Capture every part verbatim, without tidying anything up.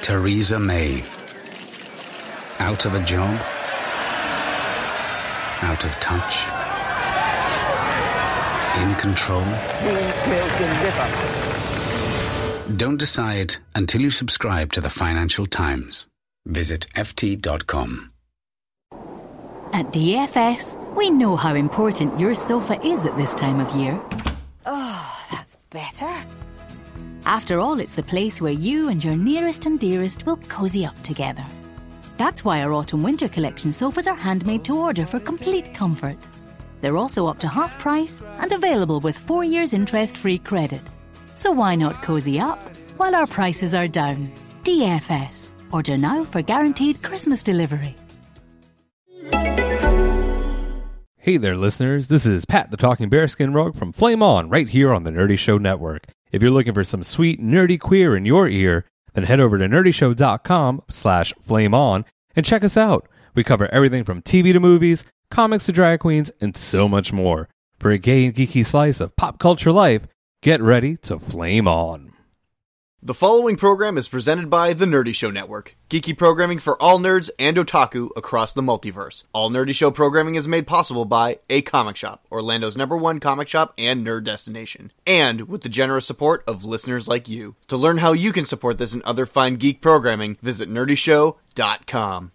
Theresa May. Out of a job? Out of touch? In control? We will deliver. Don't decide until you subscribe to the Financial Times. Visit F T dot com. At D F S, we know how important your sofa is at this time of year. Oh, that's better. After all, it's the place where you and your nearest and dearest will cozy up together. That's why our autumn-winter collection sofas are handmade to order for complete comfort. They're also up to half price and available with four years interest-free credit. So why not cozy up while our prices are down? D F S. Order now for guaranteed Christmas delivery. Hey there, listeners. This is Pat the Talking Bearskin Rogue from Flame On, right here on the Nerdy Show Network. If you're looking for some sweet, nerdy queer in your ear, then head over to nerdyshow.com slash flame on and check us out. We cover everything from T V to movies, comics to drag queens, and so much more. For a gay and geeky slice of pop culture life, get ready to flame on. The following program is presented by The Nerdy Show Network, geeky programming for all nerds and otaku across the multiverse. All Nerdy Show programming is made possible by A Comic Shop, Orlando's number one comic shop and nerd destination, and with the generous support of listeners like you. To learn how you can support this and other fine geek programming, visit nerdy show dot com.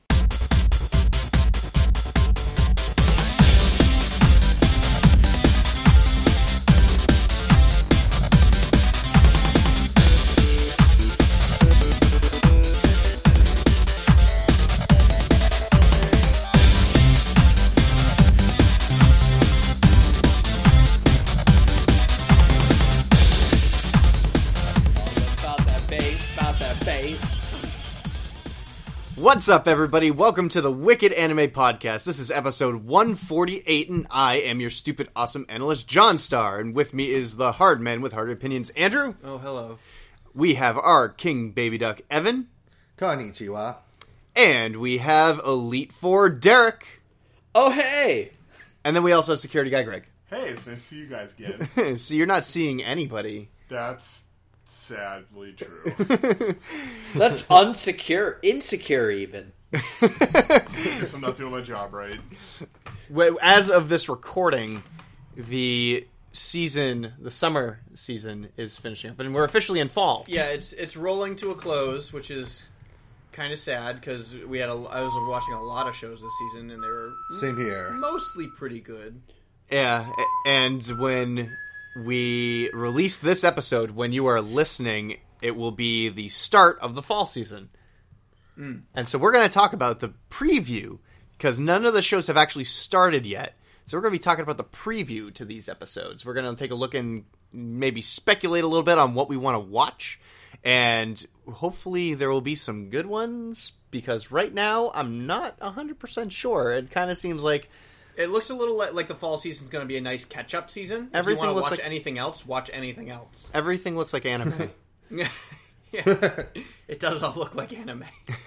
What's up, everybody? Welcome to the Wicked Anime Podcast. This is episode one forty-eight, and I am your stupid, awesome analyst, John Starr. And with me is the hard man with hard opinions, Andrew. Oh, hello. We have our king baby duck, Evan. Konnichiwa. And we have Elite Four, Derek. Oh, hey! And then we also have security guy, Greg. Hey, it's nice to see you guys again. So you're not seeing anybody. That's sadly true. That's unsecure. Insecure, even. I guess I'm not doing my job right. As of this recording, the season, the summer season, is finishing up, and we're officially in fall. Yeah, it's it's rolling to a close, which is kind of sad because we had a, I was watching a lot of shows this season, and they were same here, mostly pretty good. Yeah, and when we release this episode, when you are listening, it will be the start of the fall season. Mm. And so we're going to talk about the preview, because none of the shows have actually started yet. So we're going to be talking about the preview to these episodes. We're going to take a look and maybe speculate a little bit on what we want to watch. And hopefully there will be some good ones, because right now I'm not one hundred percent sure. It kind of seems like it looks a little like, like the fall season's going to be a nice catch-up season. Everything if you want to looks watch like anything else, watch anything else. Everything looks like anime. Yeah, it does all look like anime.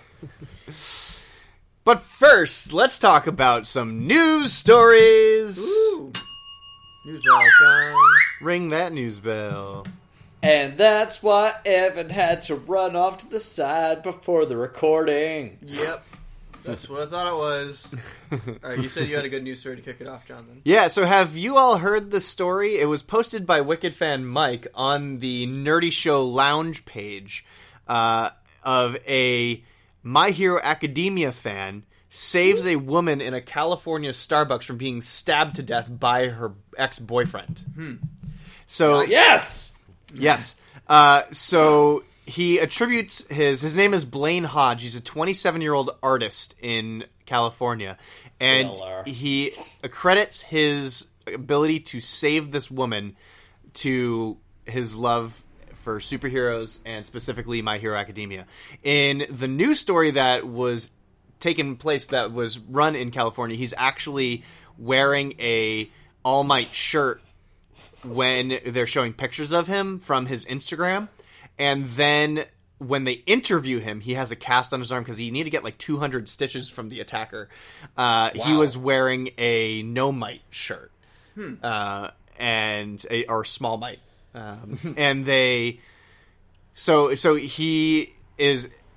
But first, let's talk about some news stories. Ooh. News bell, John. Ring that news bell. And that's why Evan had to run off to the side before the recording. Yep. That's what I thought it was. All right, you said you had a good news story to kick it off, John, then. Yeah, so have you all heard this story? It was posted by Wicked fan Mike on the Nerdy Show Lounge page uh, of a My Hero Academia fan saves a woman in a California Starbucks from being stabbed to death by her ex-boyfriend. Hmm. So uh, Yes! Yes. Uh, so he attributes his... His name is Blaine Hodge. He's a twenty-seven-year-old artist in California. And he accredits his ability to save this woman to his love for superheroes and specifically My Hero Academia. In the news story that was taken place, that was run in California, he's actually wearing a All Might shirt when they're showing pictures of him from his Instagram. And then when they interview him, he has a cast on his arm because he needed to get like two hundred stitches from the attacker. Uh, wow. He was wearing a No Might shirt. Hmm. Uh, and a, or Small Might. Um, and they... So, so he is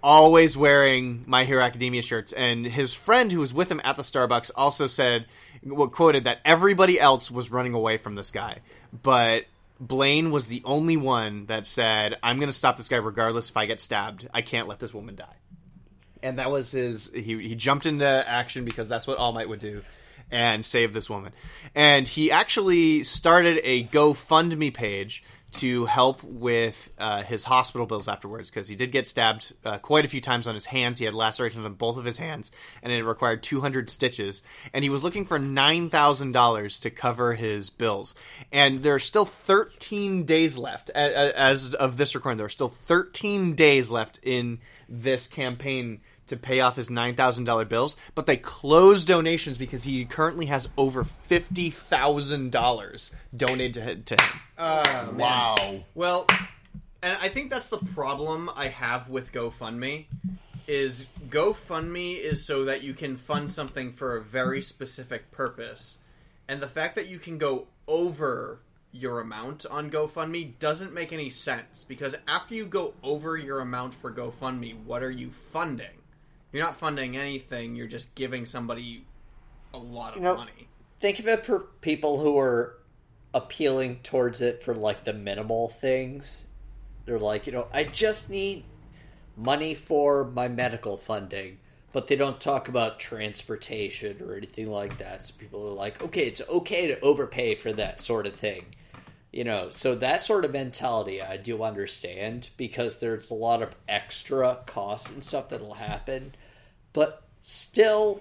always wearing My Hero Academia shirts. And his friend who was with him at the Starbucks also said, well, quoted that everybody else was running away from this guy. But Blaine was the only one that said, I'm going to stop this guy regardless if I get stabbed. I can't let this woman die. And that was his, he, he jumped into action because that's what All Might would do. And save this woman. And he actually started a GoFundMe page to help with uh, his hospital bills afterwards, because he did get stabbed uh, quite a few times on his hands. He had lacerations on both of his hands, and it required two hundred stitches. And he was looking for nine thousand dollars to cover his bills. And there are still thirteen days left. As of this recording, there are still thirteen days left in this campaign to pay off his nine thousand dollars bills, but they closed donations because he currently has over fifty thousand dollars donated to, to him. Uh, Wow. Well, and I think that's the problem I have with GoFundMe, is GoFundMe is so that you can fund something for a very specific purpose. And the fact that you can go over your amount on GoFundMe doesn't make any sense, because after you go over your amount for GoFundMe, what are you funding? You're not funding anything, you're just giving somebody a lot of You know, money. Think of it for people who are appealing towards it for, like, the minimal things. They're like, you know, I just need money for my medical funding, but they don't talk about transportation or anything like that. So people are like, okay, it's okay to overpay for that sort of thing. You know, so that sort of mentality I do understand, because there's a lot of extra costs and stuff that'll happen, but still,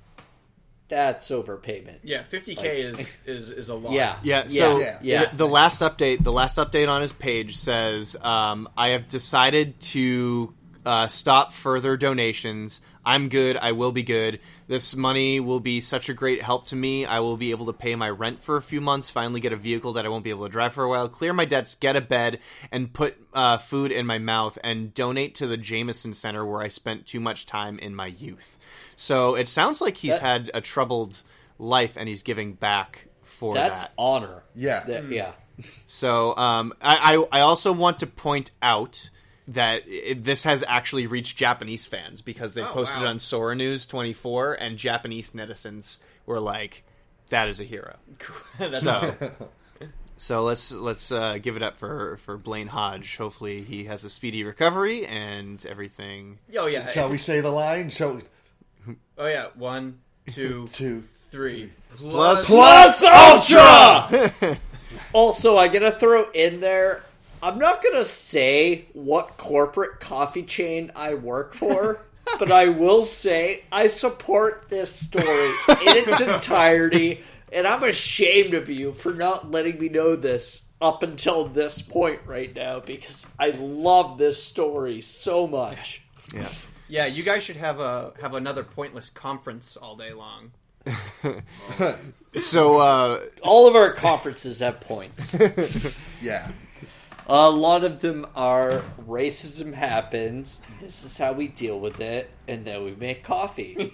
that's overpayment. Yeah, fifty K Like- is, is is a lot. Yeah. Yeah, so Yeah, yeah. The, the last update, the last update on his page says, um, I have decided to uh, stop further donations. I'm good. I will be good. This money will be such a great help to me. I will be able to pay my rent for a few months, finally get a vehicle that I won't be able to drive for a while, clear my debts, get a bed, and put uh, food in my mouth, and donate to the Jameson Center where I spent too much time in my youth. So it sounds like he's That- had a troubled life, and he's giving back for That's that. honor. Yeah. That- yeah. So um, I, I I also want to point out that it, this has actually reached Japanese fans, because they Oh, posted wow. it on Sora News twenty-four, and Japanese netizens were like, "That is a hero." so, so let's let's uh, give it up for, for Blaine Hodge. Hopefully, he has a speedy recovery and everything. Oh, yeah. Shall if- we say the line? Shall we? Oh, yeah. One, two, Two. three. Plus- Plus Ultra! Also, I gotta throw in there, I'm not gonna say what corporate coffee chain I work for, but I will say I support this story in its entirety, and I'm ashamed of you for not letting me know this up until this point right now, because I love this story so much. Yeah. Yeah, you guys should have a have another pointless conference all day long. So uh, All of our conferences have points. Yeah. A lot of them are racism happens, this is how we deal with it, and then we make coffee.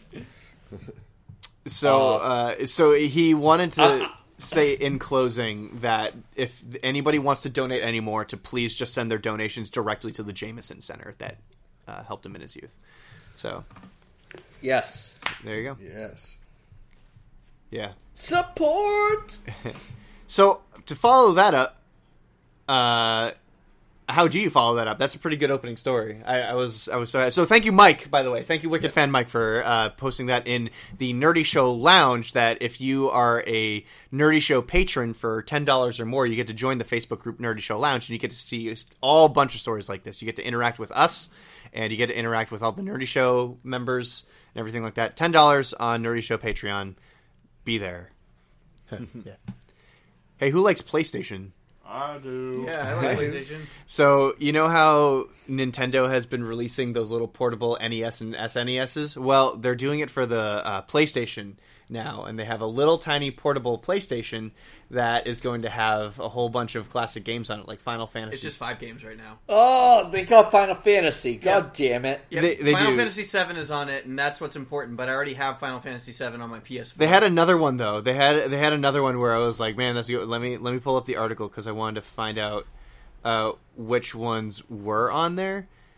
So, uh, so he wanted to Uh, say in closing that if anybody wants to donate anymore, to please just send their donations directly to the Jameson Center that uh, helped him in his youth. So, Yes. there you go. Yes. Yeah. Support! So to follow that up, uh, how do you follow that up? That's a pretty good opening story. I, I was, I was so. So thank you, Mike. By the way, thank you, Wicked Fan Mike, for uh, posting that in the Nerdy Show Lounge. That if you are a Nerdy Show patron for ten dollars or more, you get to join the Facebook group Nerdy Show Lounge, and you get to see all bunch of stories like this. You get to interact with us, and you get to interact with all the Nerdy Show members and everything like that. Ten dollars on Nerdy Show Patreon. Be there. Yeah. Hey, who likes PlayStation? I do. Yeah, I like PlayStation. So, you know how Nintendo has been releasing those little portable N E S and S N E S's? Well, they're doing it for the uh, PlayStation now, and they have a little tiny portable PlayStation that is going to have a whole bunch of classic games on it, like Final Fantasy. It's just five games right now. Oh, they got Final Fantasy. God damn it. Yeah, They- they Final do. Fantasy seven is on it, and that's what's important. But I already have Final Fantasy seven on my P S four. They had another one though. They had they had another one where I was like, man, that's good. Let me let me pull up the article because I wanted to find out uh, which ones were on there.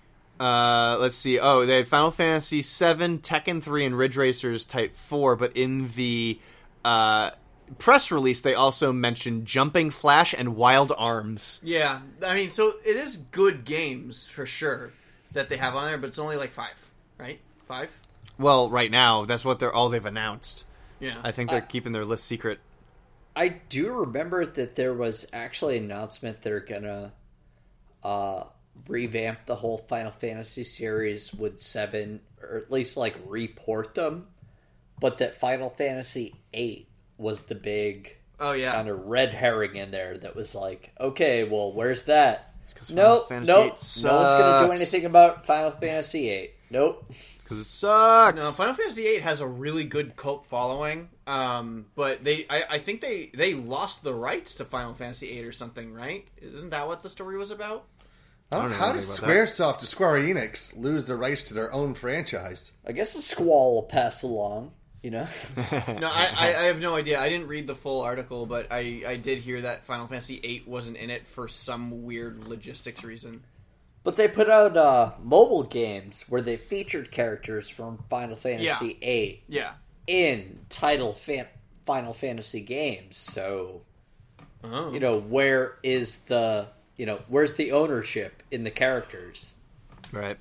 Uh, let's see. Oh, they had Final Fantasy seven, Tekken three, and Ridge Racers Type four, but in the uh, press release, they also mentioned Jumping Flash and Wild Arms. Yeah, I mean, so it is good games, for sure, that they have on there, but it's only like five, right? Five? Well, right now, that's what they're all they've announced. Yeah. I think they're Uh, keeping their list secret. I do remember that there was actually an announcement they're gonna uh, revamp the whole Final Fantasy series with seven, or at least like report them, but that Final Fantasy eight was the big oh yeah kind of red herring in there that was like, okay, well, where's that? Nope, nope, nope. No one's gonna do anything about Final Fantasy eight. Nope. Because it sucks. No, Final Fantasy eight has a really good cult following, um, but they, I, I think they, they lost the rights to Final Fantasy eight or something, right? Isn't that what the story was about? How, how does Squaresoft to Square Enix lose the rights to their own franchise? I guess the squall will pass along, you know? No, I, I, I have no idea. I didn't read the full article, but I, I did hear that Final Fantasy eight wasn't in it for some weird logistics reason. But they put out uh, mobile games where they featured characters from Final Fantasy Yeah. eight Yeah. in title fan- Final Fantasy games. So, Oh. you know, where is the, you know, where's the ownership in the characters? Right.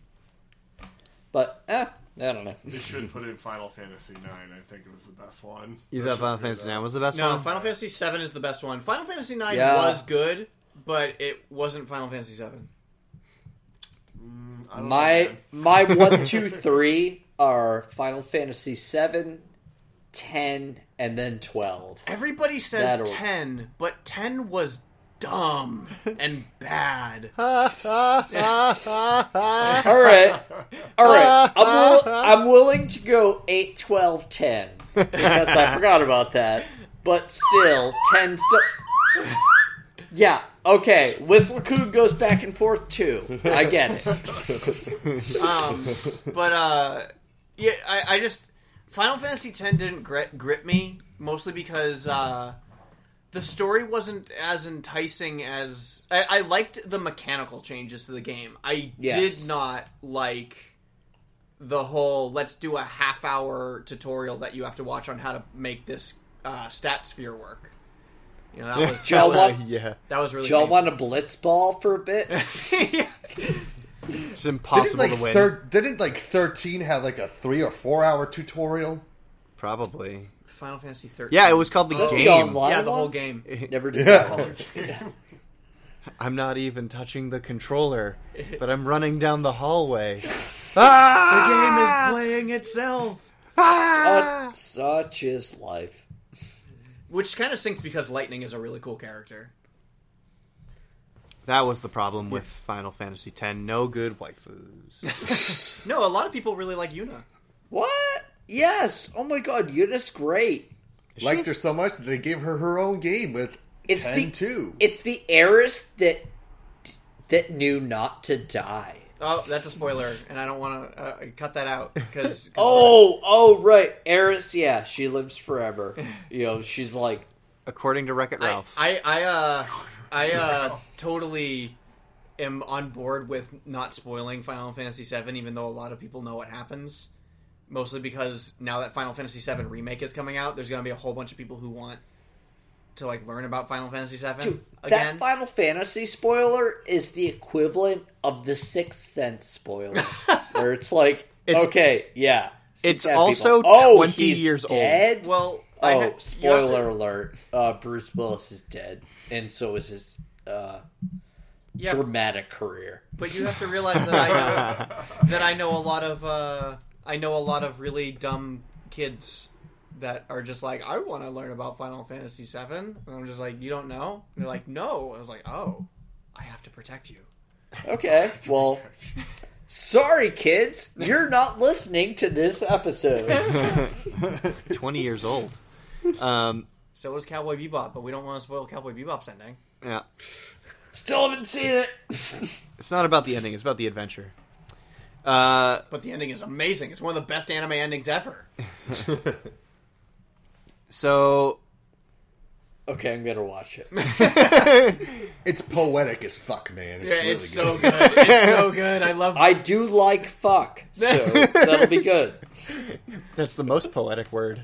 But, eh, I don't know. They should put in Final Fantasy nine. I think it was the best one. You Let's thought Final just do Fantasy that. nine was the best No, one? Final Fantasy seven is the best one. Final Fantasy nine Yeah. was good, but it wasn't Final Fantasy seven. I don't know, My man. my one, two, three are Final Fantasy seven, ten, and then twelve. Everybody says That'll- ten, but ten was dumb and bad. All right, all right. I'm will, I'm willing to go eight, twelve, ten because I forgot about that. But still, ten still. Yeah. Okay. Whistlecoon goes back and forth too. I get it. Um, but uh, yeah, I, I just Final Fantasy X didn't grip, grip me mostly because uh, the story wasn't as enticing as I, I liked the mechanical changes to the game. I Yes. did not like the whole let's do a half hour tutorial that you have to watch on how to make this uh, stat sphere work. You know, that was, that Y'all was, want, yeah. that was really y'all painful. want a blitz ball for a bit? It's impossible didn't, like, to win. thir- didn't like thirteen have like a three or four hour tutorial? Probably. Final Fantasy thirteen. Yeah, it was called the Is that the game. online Yeah, the one? whole game. Never did Yeah. that one. I'm not even touching the controller, but I'm running down the hallway. The game is playing itself. Such, such is life. Which kind of stinks because Lightning is a really cool character. That was the problem with Final Fantasy X. No good waifus. No, a lot of people really like Yuna. What? Yes. Oh my god, Yuna's great. Liked her so much that they gave her her own game with It's ten the two. It's the heiress that that knew not to die. Oh, that's a spoiler, and I don't want to uh, cut that out because. Oh, oh, right, heiress. Yeah, she lives forever. You know, she's like, According to Wreck-It I, Ralph. I, I, uh, I uh, totally am on board with not spoiling Final Fantasy seven, even though a lot of people know what happens. Mostly because now that Final Fantasy seven Remake is coming out, there's going to be a whole bunch of people who want to like learn about Final Fantasy seven dude, again. that Final Fantasy spoiler is the equivalent of the Sixth Sense spoiler, where it's like, It's- okay, yeah, it's dead also people. oh, twenty he's years old. dead? Well, I Oh, ha- you have spoiler to- alert! Uh, Bruce Willis is dead, and so is his uh, Yeah, dramatic career. but you have to realize that I know, that I know a lot of uh, I know a lot of really dumb kids that are just like, I want to learn about Final Fantasy seven, and I'm just like, you don't know? And they're like, no. I was like, oh, I have to protect you. Okay, well, sorry, kids, you're not listening to this episode. twenty years old. Um, So is Cowboy Bebop, but we don't want to spoil Cowboy Bebop's ending. yeah. Still haven't seen it. It's not about the ending. It's about the adventure. Uh, But the ending is amazing. It's one of the best anime endings ever. so, Okay, I'm gonna watch it. It's poetic as fuck, man. It's yeah, really it's good. so good. It's so good. I love. I do like fuck, so that'll be good. That's the most poetic word.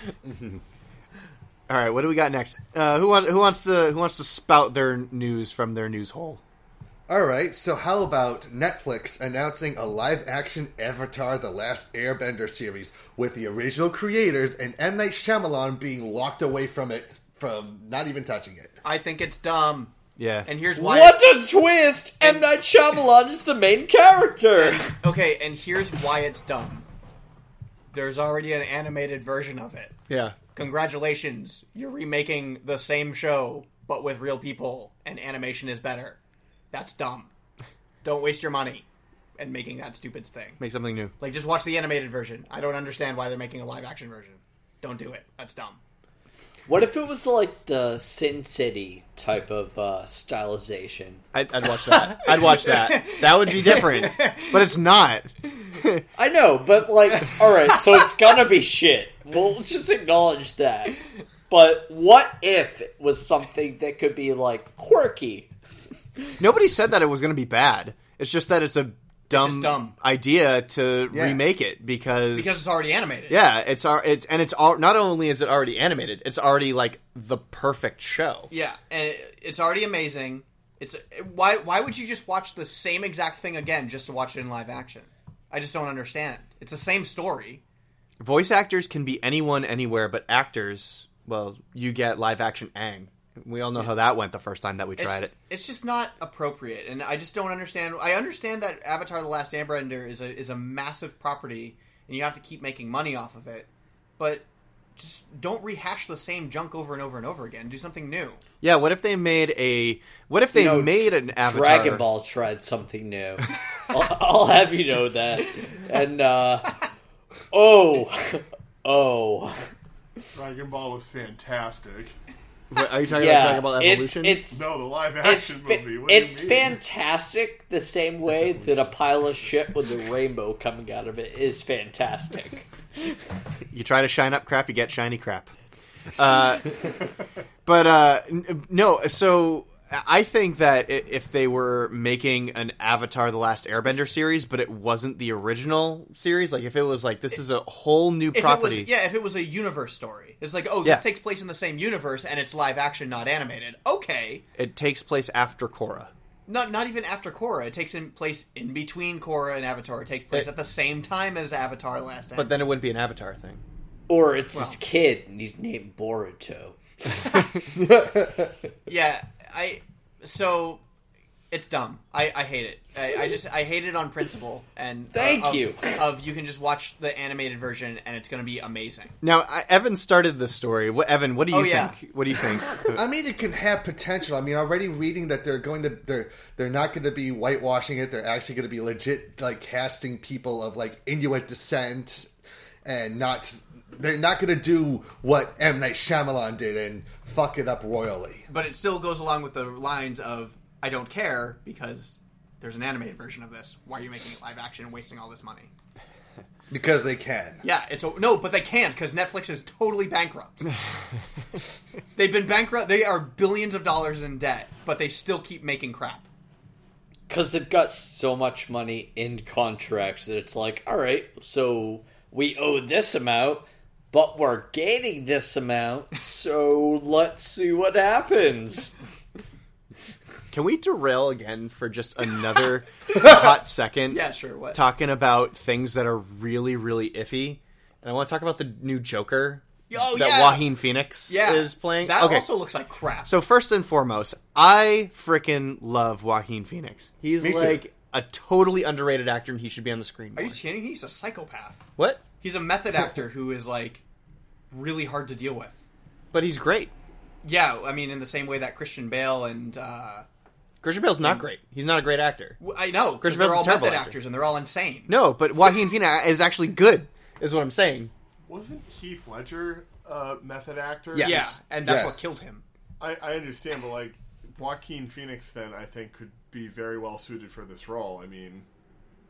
All right, what do we got next? Uh, who wants who wants to who wants to spout their news from their news hole? All right, so how about Netflix announcing a live-action Avatar: The Last Airbender series with the original creators and M. Night Shyamalan being locked away from it, from not even touching it? I think it's dumb. Yeah. And here's why. What a twist! M. Night Shyamalan is the main character! Okay, and here's why it's dumb. There's already an animated version of it. Yeah. Congratulations, you're remaking the same show, but with real people, and animation is better. That's dumb. Don't waste your money and making that stupid thing. Make something new. Like, just watch the animated version. I don't understand why they're making a live-action version. Don't do it. That's dumb. What if it was like the Sin City type of uh, stylization? I'd, I'd watch that. I'd watch that. That would be different. But it's not. I know, but like, alright, so it's gonna be shit. We'll just acknowledge that. But what if it was something that could be, like, quirky? Nobody said that it was going to be bad. It's just that it's a dumb, just dumb. idea to Yeah. remake it because Because it's already animated. yeah, it's our it's and it's all, not only is it already animated, it's already like the perfect show. Yeah, and it, it's already amazing. It's why why would you just watch the same exact thing again just to watch it in live action? I just don't understand. It's the same story. Voice actors can be anyone, anywhere, but actors, well, you get live action Aang. We all know how that went the first time that we tried it's, it. It's just not appropriate, and I just don't understand. I understand that Avatar: The Last Airbender is a is a massive property, and you have to keep making money off of it. But just don't rehash the same junk over and over and over again. Do something new. Yeah, what if they made a? What if they You know, made an Avatar? Dragon Ball tried something new. I'll, I'll have you know that. And, uh... Oh. Oh. Dragon Ball was fantastic. What, are you talking Yeah, about Dragon Ball it- Evolution? it's... No, the live It's, action fa- movie. What do you it's mean? fantastic the same way that a pile of shit with a rainbow coming out of it is fantastic. You try to shine up crap, you get shiny crap. Uh, but uh, n- no, so I think that i- if they were making an Avatar: The Last Airbender series, but it wasn't the original series, like if it was like this is a whole new If property. it was, yeah, if it was a universe story, it's like, oh, this Yeah. takes place in the same universe, and it's live action, not animated. Okay, It takes place after Korra. not not even after Korra. It takes in place in between Korra and Avatar. It takes place It- at the same time as Avatar: The Last Airbender. But then it wouldn't be an Avatar thing. Or it's Well. his kid, and he's named Boruto. Yeah, I so it's dumb. I, I hate it. I, I just I hate it on principle. And Thank uh, of, you. Of you can just watch the animated version and it's going to be amazing. Now, I, Evan started this story. What, Evan, what do you Oh, yeah. think? What do you think? I mean, it can have potential. I mean, already reading that they're going to they're they're not going to be whitewashing it. They're actually going to be legit, like casting people of like Inuit descent, and not they're not going to do what M. Night Shyamalan did and fuck it up royally. But it still goes along with the lines of I don't care because there's an animated version of this. Why are you making it live action and wasting all this money? Because they can. Yeah, it's a, no, but they can't because Netflix is totally bankrupt. They've been bankrupt. They are billions of dollars in debt, but they still keep making crap. Because they've got so much money in contracts that it's like, all right, so we owe this amount, but we're gaining this amount, so let's see what happens. Can we derail again for just another hot second? Yeah, sure. What? Talking about things that are really, really iffy. And I want to talk about the new Joker Oh, that yeah. Joaquin Phoenix Yeah, is playing. That Okay. also looks like crap. So first and foremost, I freaking love Joaquin Phoenix. He's Me too. like a totally underrated actor and he should be on the screen Are more. you kidding? He's a psychopath. What? He's a method actor who is like really hard to deal with. But he's great. Yeah, I mean, in the same way that Christian Bale and uh, Christian Bale's not great. He's not a great actor. w- I know because Christian they're Bale's a all terrible method actor. actors and they're all insane. No, but Joaquin Phoenix is actually good, is what I'm saying. Wasn't Heath Ledger a method actor? Yes. Yeah, and that's Yes. what killed him. I, I understand, but like Joaquin Phoenix, then I think could be very well suited for this role. I mean,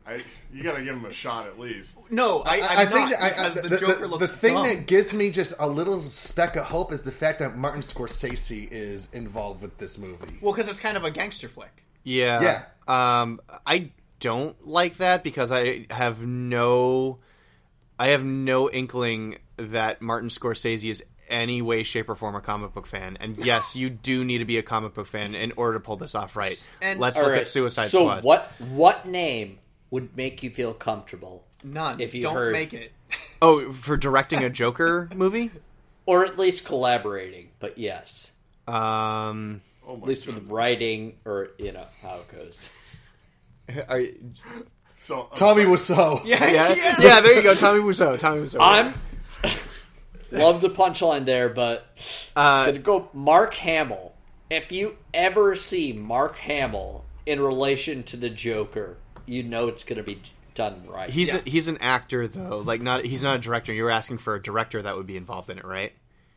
I, you gotta give him a shot at least. No, I, I'm I, I not, think that, because I, the, the, Joker the, looks the thing dumb. that gives me just a little speck of hope is the fact that Martin Scorsese is involved with this movie. Well, because it's kind of a gangster flick. Yeah. Yeah. Um, I don't like that because I have no, I have no inkling that Martin Scorsese is any way, shape, or form a comic book fan. And yes, you do need to be a comic book fan in order to pull this off right. And- Let's All look right, at Suicide so Squad. what what name would make you feel comfortable? None. If you Don't heard- make it. Oh, for directing a Joker movie? Or at least collaborating, but yes. Um, Oh my At least with goodness. writing, or, you know, how it goes. are you, So I'm Tommy sorry. Wiseau. Yeah, yeah, yeah. yeah, there you go. Tommy Wiseau. Tommy Wiseau. I'm... Love the punchline there, but... Uh, gonna go Mark Hamill. If you ever see Mark Hamill in relation to the Joker, you know it's gonna be done right. he's Yeah. a, he's an actor though. Like not he's not a director. You were asking for a director that would be involved in it, right?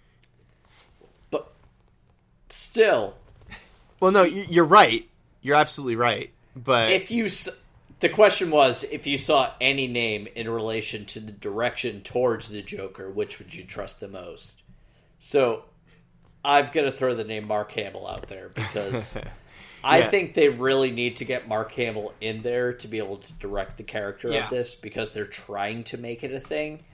But still, Well, no, y- you're right. You're absolutely right. But if you... s- The question was, if you saw any name in relation to the direction towards the Joker, which would you trust the most? So, I'm going to throw the name Mark Hamill out there, because I Yeah. think they really need to get Mark Hamill in there to be able to direct the character Yeah. of this, because they're trying to make it a thing.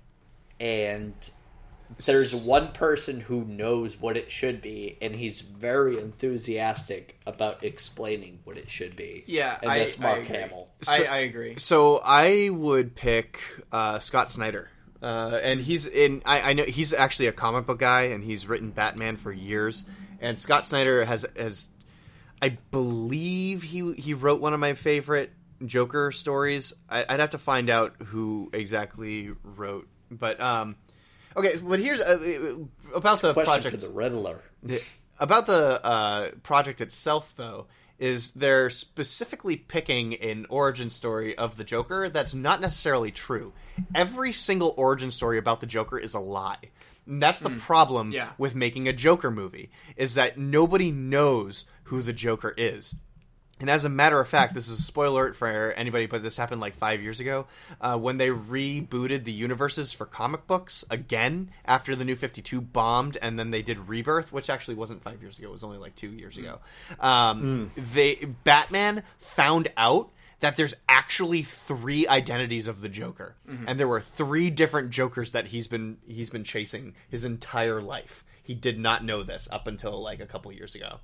And there's one person who knows what it should be, and he's very enthusiastic about explaining what it should be. Yeah, and I, that's Mark I agree. Hamill. I, I agree. So I would pick uh, Scott Snyder, uh, and he's in. I, I know he's actually a comic book guy, and he's written Batman for years. And Scott Snyder has, has I believe he he wrote one of my favorite Joker stories. I, I'd have to find out who exactly wrote, but um, okay. But here's uh, about the Question project. for the Riddler. About the uh, project itself, though, is they're specifically picking an origin story of the Joker that's not necessarily true. Every single origin story about the Joker is a lie. And that's the problem Yeah. with making a Joker movie, is that nobody knows who the Joker is. And as a matter of fact, this is a spoiler alert for anybody, but this happened like five years ago, uh, when they rebooted the universes for comic books again after the New fifty-two bombed, and then they did Rebirth, which actually wasn't five years ago; it was only like two years ago. Um, They Batman found out that there's actually three identities of the Joker, and there were three different Jokers that he's been he's been chasing his entire life. He did not know this up until like a couple years ago.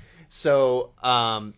So. Um,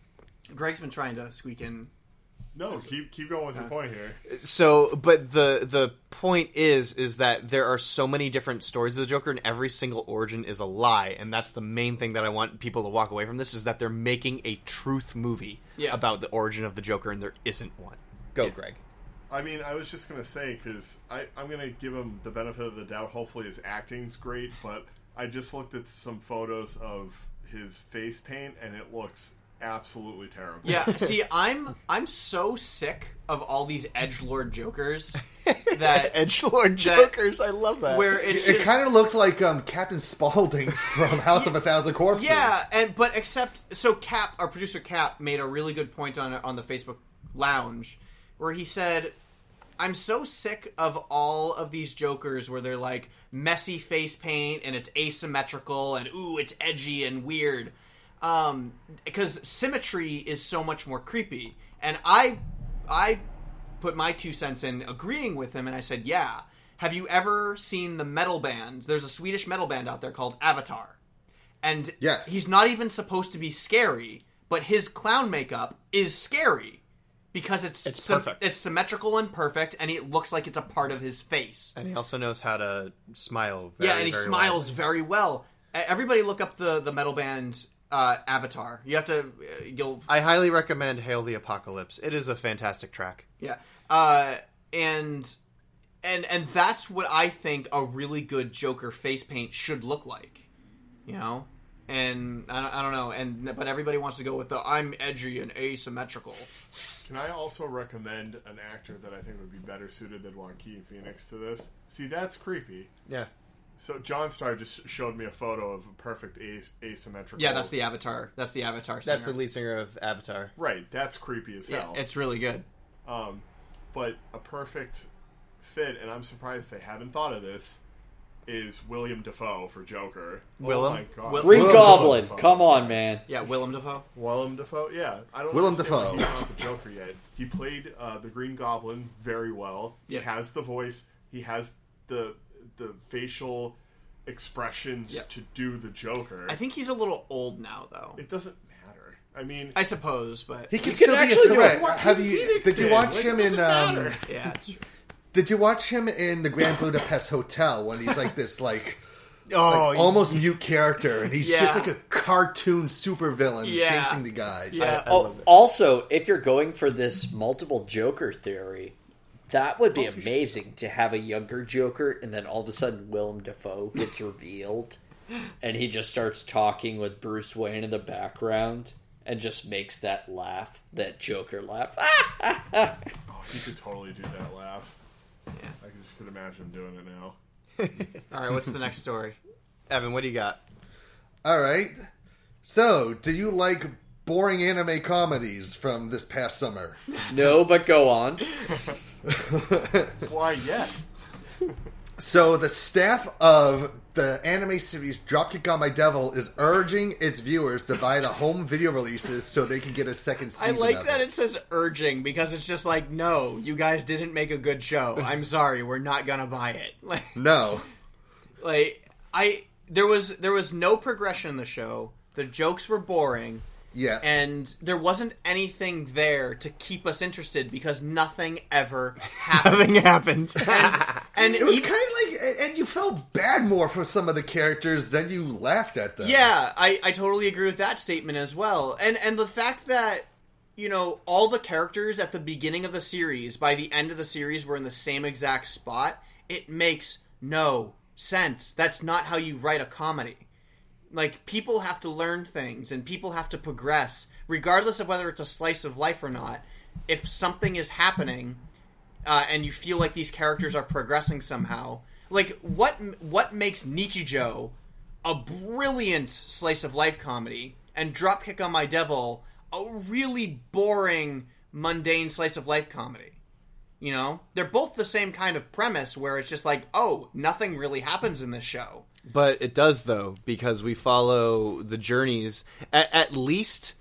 Greg's been trying to squeak in. No, keep keep going with your point here. So, but the the point is, is that there are so many different stories of the Joker, and every single origin is a lie, and that's the main thing that I want people to walk away from this, is that they're making a truth movie Yeah. about the origin of the Joker, and there isn't one. Go, Yeah. Greg. I mean, I was just going to say, because I'm going to give him the benefit of the doubt. Hopefully his acting's great, but I just looked at some photos of his face paint, and it looks absolutely terrible. Yeah, see, I'm I'm so sick of all these edgelord Jokers that Edgelord that- Jokers, I love that. where it's It just, kind of looked like um, Captain Spaulding from House of a Thousand Corpses. yeah, and but except so Cap, our producer Cap, made a really good point on on the Facebook Lounge where he said, "I'm so sick of all of these Jokers where they're like messy face paint and it's asymmetrical and ooh, it's edgy and weird." Um, because symmetry is so much more creepy. And I, I put my two cents in agreeing with him, and I said, yeah. Have you ever seen the metal band? There's a Swedish metal band out there called Avatar. And Yes. he's not even supposed to be scary, but his clown makeup is scary. Because it's It's sym- perfect. it's symmetrical and perfect, and it looks like it's a part of his face. And he also knows how to smile very, yeah, and he very smiles well. very well. E- Everybody look up the, the metal band uh, Avatar. You have to... Uh, you'll I highly recommend Hail the Apocalypse. It is a fantastic track. Yeah, uh, and and and that's what I think a really good Joker face paint should look like, you know. And I don't, I don't know, and but everybody wants to go with the I'm edgy and asymmetrical. Can I also recommend an actor that I think would be better suited than Joaquin Phoenix to this? See, that's creepy. Yeah. So John Starr just showed me a photo of a perfect as- asymmetrical. Yeah, that's the Avatar. That's the Avatar. Singer. That's the lead singer of Avatar. Right, that's creepy as Yeah, hell. it's really good. Um, but a perfect fit, and I'm surprised they haven't thought of this, is William Dafoe for Joker. Willem? Oh my god. Will- Green Willem Goblin, Dafoe. come on, man. Yeah, Willem Dafoe. Willem Dafoe, yeah. I don't Willem understand why Dafoe. he's not the Joker yet. He played uh, the Green Goblin very well. Yep. He has the voice. He has the the facial expressions Yep. to do the Joker. I think he's a little old now, though. It doesn't matter. I mean, I suppose, but He can could still be a actually do threat. what Have Joaquin you? Phoenix Did you did. watch Like, him it in? doesn't Um, matter. yeah, it's true. did you watch him in the Grand Budapest Hotel when he's like this, like, Oh, like almost mute character, and he's Yeah. just like a cartoon supervillain Yeah. chasing the guys? Yeah. I, I Oh, love it. also, if you're going for this multiple Joker theory, that would be amazing to have a younger Joker, and then all of a sudden Willem Dafoe gets revealed, and he just starts talking with Bruce Wayne in the background, and just makes that laugh, that Joker laugh. oh, he could totally do that laugh. Yeah. I just could imagine him doing it now. All right, what's the next story? Evan, what do you got? All right. So, do you like boring anime comedies from this past summer? No, but go on. Why, yes. So the staff of the anime series Dropkick on My Devil is urging its viewers to buy the home video releases so they can get a second I season like of that it. it says urging because it's just like, no, you guys didn't make a good show. I'm sorry, we're not gonna buy it. Like, No. like I there was there was no progression in the show. The jokes were boring. Yeah. And there wasn't anything there to keep us interested because nothing ever happened. Nothing happened. and, and It was even- kind of like, and you felt bad more for some of the characters than you laughed at them. Yeah, I, I totally agree with that statement as well. And and the fact that, you know, all the characters at the beginning of the series, by the end of the series, were in the same exact spot, it makes no sense. That's not how you write a comedy. Like, people have to learn things, and people have to progress, regardless of whether it's a slice of life or not. If something is happening, uh, and you feel like these characters are progressing somehow, like, what what makes Nichijou a brilliant slice of life comedy, and Dropkick on My Devil a really boring, mundane slice of life comedy? You know? They're both the same kind of premise, where it's just like, oh, nothing really happens in this show. But it does, though, because we follow the journeys. At, at least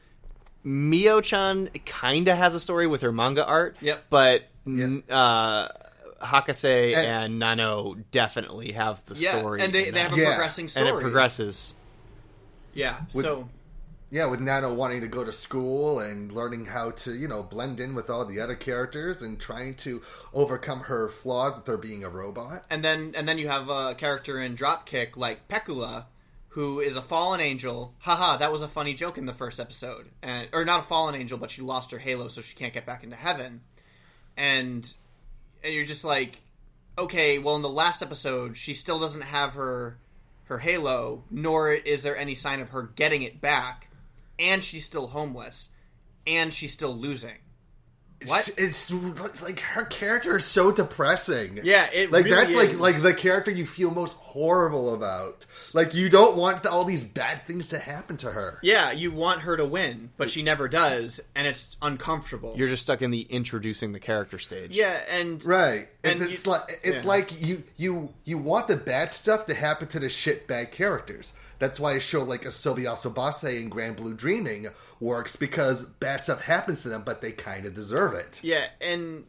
Mio-chan kind of has a story with her manga art. Yep. But n uh, Hakase And- and, Nano definitely have the Yeah, story. and they, in they that. have a Yeah. progressing story. And it progresses. Yeah, With- so... Yeah, with Nano wanting to go to school and learning how to, you know, blend in with all the other characters and trying to overcome her flaws with her being a robot. And then and then you have a character in Dropkick like Pekula, who is a fallen angel. Haha, that was a funny joke in the first episode. And or not a fallen angel, but she lost her halo so she can't get back into heaven. And and you're just like, okay, well in the last episode she still doesn't have her her halo, nor is there any sign of her getting it back. And she's still homeless. And she's still losing. What? It's, it's like her character is so depressing. Yeah, it like really that's like is. like the character you feel most horrible about. Like you don't want all these bad things to happen to her. Yeah, you want her to win, but she never does, and it's uncomfortable. You're just stuck in the introducing the character stage. Yeah, and Right. And And it's you- like it's yeah. like you you you want the bad stuff to happen to the shit bad characters. That's why a show like Asobi Asobase and Grand Blue Dreaming works, because bad stuff happens to them, but they kind of deserve it. yeah, and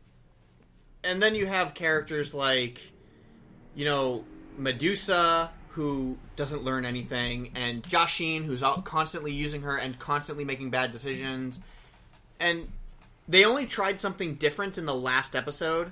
and then you have characters like, you know, Medusa, who doesn't learn anything, and Joshin, who's out constantly using her and constantly making bad decisions. And they only tried something different in the last episode,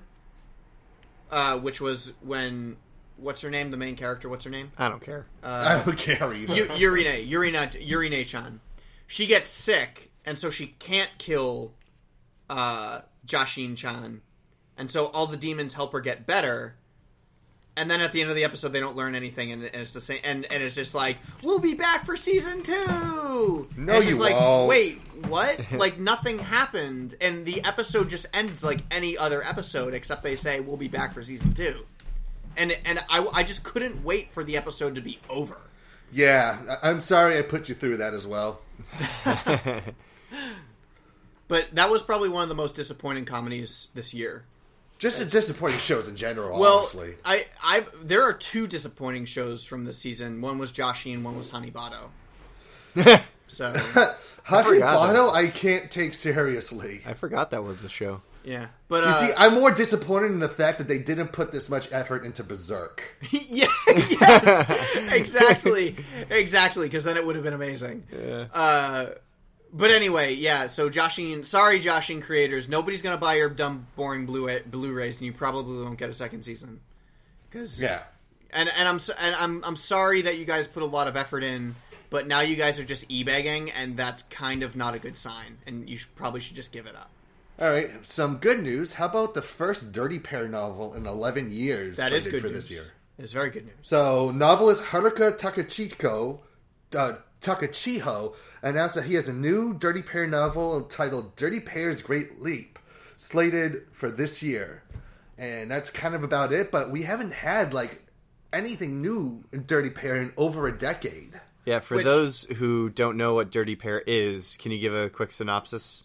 uh, which was when... What's her name? The main character, what's her name? I don't care. I don't care either. U- Yurine, Yurine, Yurine-chan. She gets sick, and so she can't kill uh, Joshin-chan. And so all the demons help her get better. And then at the end of the episode, they don't learn anything, and, and it's the same. And, and it's just like, we'll be back for season two. No, And it's you just like, won't. wait, what? Like nothing happened, and the episode just ends like any other episode, except they say we'll be back for season two. And and I, I just couldn't wait for the episode to be over. Yeah, I- I'm sorry I put you through that as well. But that was probably one of the most disappointing comedies this year. Just It's, disappointing shows in general, well, honestly. I, I, there are two disappointing shows from this season. One was Joshi and one was Honey Bado. So Honey Bado, I can't take seriously. I forgot that was a show. Yeah, but you uh, see, I'm more disappointed in the fact that they didn't put this much effort into Berserk. yeah, yes, exactly, exactly, because then it would have been amazing. Yeah. Uh, but anyway, yeah. So Joshin, sorry, Joshin creators, nobody's gonna buy your dumb, boring Blu Blu-rays, and you probably won't get a second season. Cause, yeah, and and I'm and I'm I'm sorry that you guys put a lot of effort in, but now you guys are just e-begging, and that's kind of not a good sign, and you should, probably should just give it up. All right, some good news. How about the first Dirty Pair novel in eleven years? That is good for news. This year. It's very good news. So, novelist Haruka Takachiko, uh, Takachiho announced that he has a new Dirty Pair novel entitled Dirty Pair's Great Leap, slated for this year. And that's kind of about it, but we haven't had, like, anything new in Dirty Pair in over a decade. Yeah, for Which, those who don't know what Dirty Pair is, can you give a quick synopsis?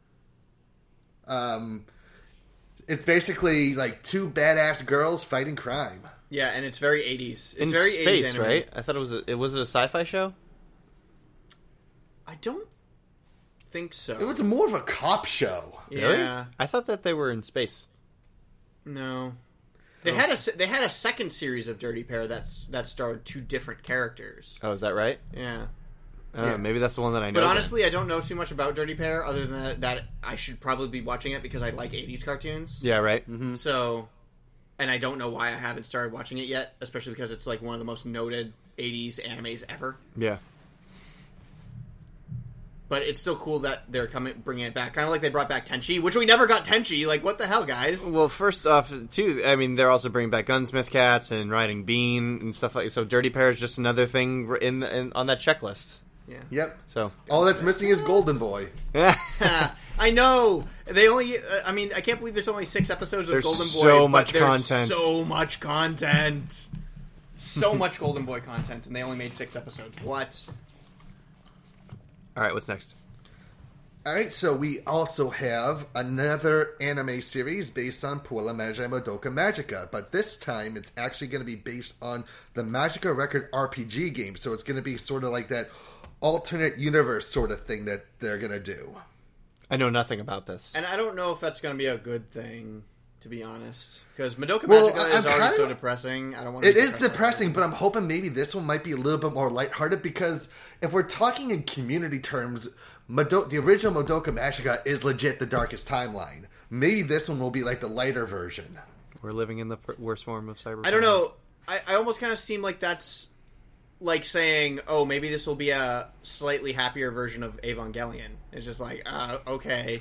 Um, it's basically like two badass girls fighting crime. Yeah, and it's very eighties. It's in very space, eighties anime. right? I thought it was. A, it was it a sci-fi show? I don't think so. It was more of a cop show. Yeah, Really? I thought that they were in space. no. They had a they had a second series of Dirty Pair that's that starred two different characters. Oh, is that right? Yeah. Oh, Yeah. maybe that's the one that I know. But honestly, I don't know too much about Dirty Pair other than that, that I should probably be watching it because I like eighties cartoons. then. Yeah, right. Mm-hmm. So, and I don't know why I haven't started watching it yet, especially because it's like one of the most noted eighties animes ever. Yeah. But it's still cool that they're coming, bringing it back. Kind of like they brought back Tenchi, which we never got Tenchi. Like, what the hell, guys? Well, first off, too, I mean, they're also bringing back Gunsmith Cats and Riding Bean and stuff like. So, Dirty Pair is just another thing in, in on that checklist. Yeah. Yep. So all that's missing is Golden Boy. I know. They only. Uh, I mean, I can't believe there's only six episodes of There's Golden Boy. so but much there's content. So much content. So much Golden Boy content, and they only made six episodes. What? All right, what's next? All right, so we also have another anime series based on Puella Magi Madoka Magica, but this time it's actually going to be based on the Magica Record R P G game, so it's going to be sort of like that alternate universe sort of thing that they're going to do. I know nothing about this. And I don't know if that's going to be a good thing, to be honest, because Madoka Well, Magica I'm is already kind so of- depressing. I don't want. It is depressing, but I'm hoping maybe this one might be a little bit more lighthearted, because if we're talking in community terms, Mado- the original Madoka Magica is legit the darkest timeline. Maybe this one will be like the lighter version. We're living in the f- worst form of cyberpunk. I don't know. I, I almost kind of seem like that's like saying, oh, maybe this will be a slightly happier version of Evangelion. It's just like, uh, okay.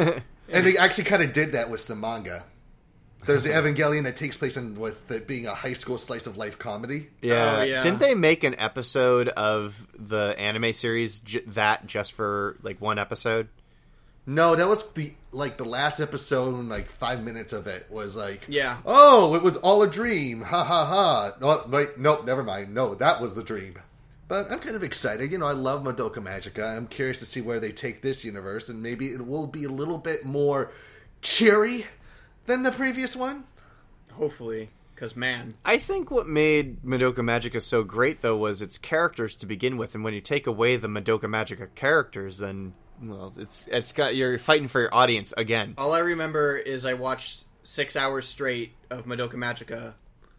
And they actually kind of did that with some manga. There's the Evangelion that takes place in with it being a high school slice of life comedy. Yeah. Oh, yeah. Didn't they make an episode of the anime series j- that just for like one episode? No, that was the like the last episode, and like five minutes of it was like, Yeah. oh, it was all a dream, ha ha ha. No, wait, nope, never mind. No, that was the dream. But I'm kind of excited. You know, I love Madoka Magica. I'm curious to see where they take this universe, and maybe it will be a little bit more cheery than the previous one. Hopefully, because man, I think what made Madoka Magica so great, though, was its characters to begin with. And when you take away the Madoka Magica characters, then well, it's it's got you're fighting for your audience again. all I remember is I watched six hours straight of Madoka Magica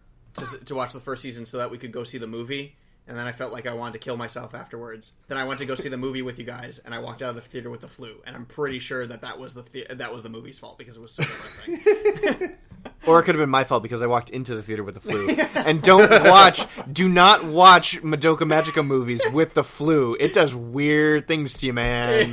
to, to watch the first season so that we could go see the movie. And then I felt like I wanted to kill myself afterwards. Then I went to go see the movie with you guys, and I walked out of the theater with the flu. And I'm pretty sure that that was the, the that was the movie's fault because it was so depressing. Or it could have been my fault because I walked into the theater with the flu. And don't watch, do not watch Madoka Magica movies with the flu. It does weird things to you, man.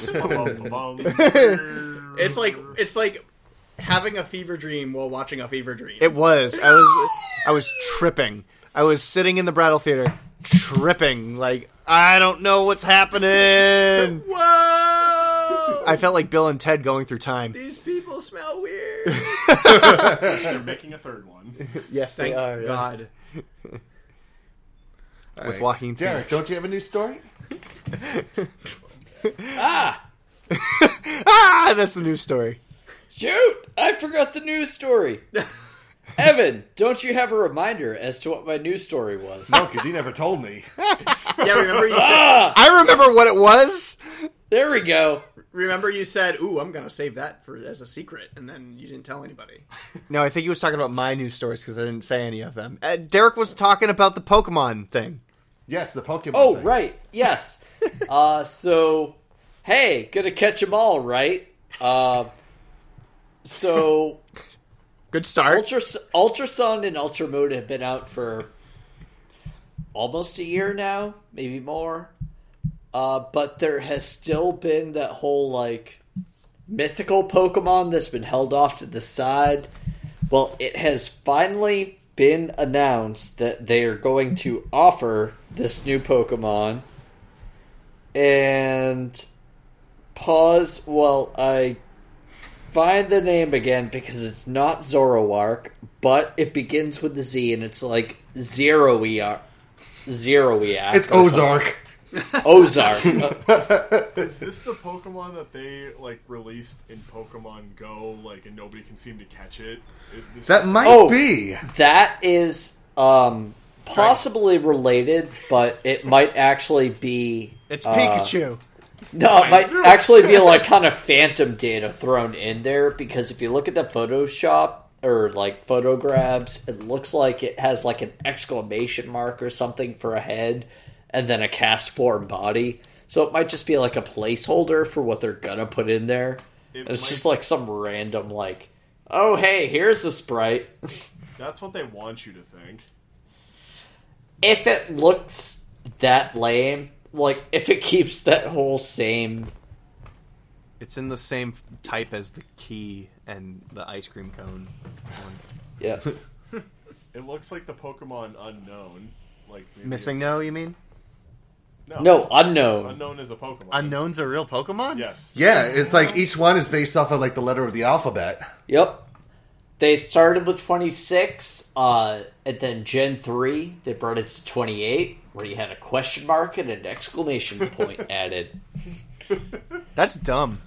It's like it's like having a fever dream while watching a fever dream. It was. I was. I was tripping. I was sitting in the Brattle Theater, tripping. Like I don't know what's happening. Whoa! I felt like Bill and Ted going through time. These people smell weird. They're making a third one. Yes, Thank they are. yeah. God. With All right. Walking Derek, Phoenix. don't you have a new story? Ah! Ah, that's the news story. Shoot! I forgot the news story. Evan, don't you have a reminder as to what my news story was? No, because he never told me. Yeah, remember you said... Ah! I remember what it was. There we go. Remember you said, ooh, I'm going to save that for as a secret, and then you didn't tell anybody. No, I think he was talking about my news stories because I didn't say any of them. Uh, Derek was talking about the Pokemon thing. Yes, the Pokemon Oh, thing. right. Yes. uh, so, hey, gonna catch them all, right? Uh, so... Good start. Ultra, Ultra Sun and Ultra Moon have been out for almost a year now, maybe more. Uh, but there has still been that whole, like, mythical Pokemon that's been held off to the side. Well, it has finally been announced that they are going to offer this new Pokemon. And pause while I find the name again, because it's not Zoroark, but it begins with a Z, and it's like Zero-Eark. Zero-Eark. It's Ozark. Ozark. Is this the Pokemon that they like released in Pokemon Go, like, and nobody can seem to catch it? it this That was- might Oh. be. That is um, possibly related, but it might actually be... It's uh, Pikachu. No, it might actually be like kind of phantom data thrown in there, because if you look at the Photoshop or like photo grabs, it looks like it has like an exclamation mark or something for a head and then a cast form body. So it might just be like a placeholder for what they're gonna put in there. It And it's might- just like some random like, oh hey, here's the sprite. That's what they want you to think. If it looks that lame, like if it keeps that whole same... It's in the same type as the key and the ice cream cone one. Yeah. It looks like the Pokemon Unknown. Like maybe Missing it's- No, you mean? No, No, Unknown. Unknown is a Pokemon. Unknown's a real Pokemon? Yes. Yeah, it's like each one is based off of like the letter of the alphabet. Yep. They started with twenty-six, uh, and then Gen three, they brought it to twenty-eight, where you had a question mark and an exclamation point added. That's dumb.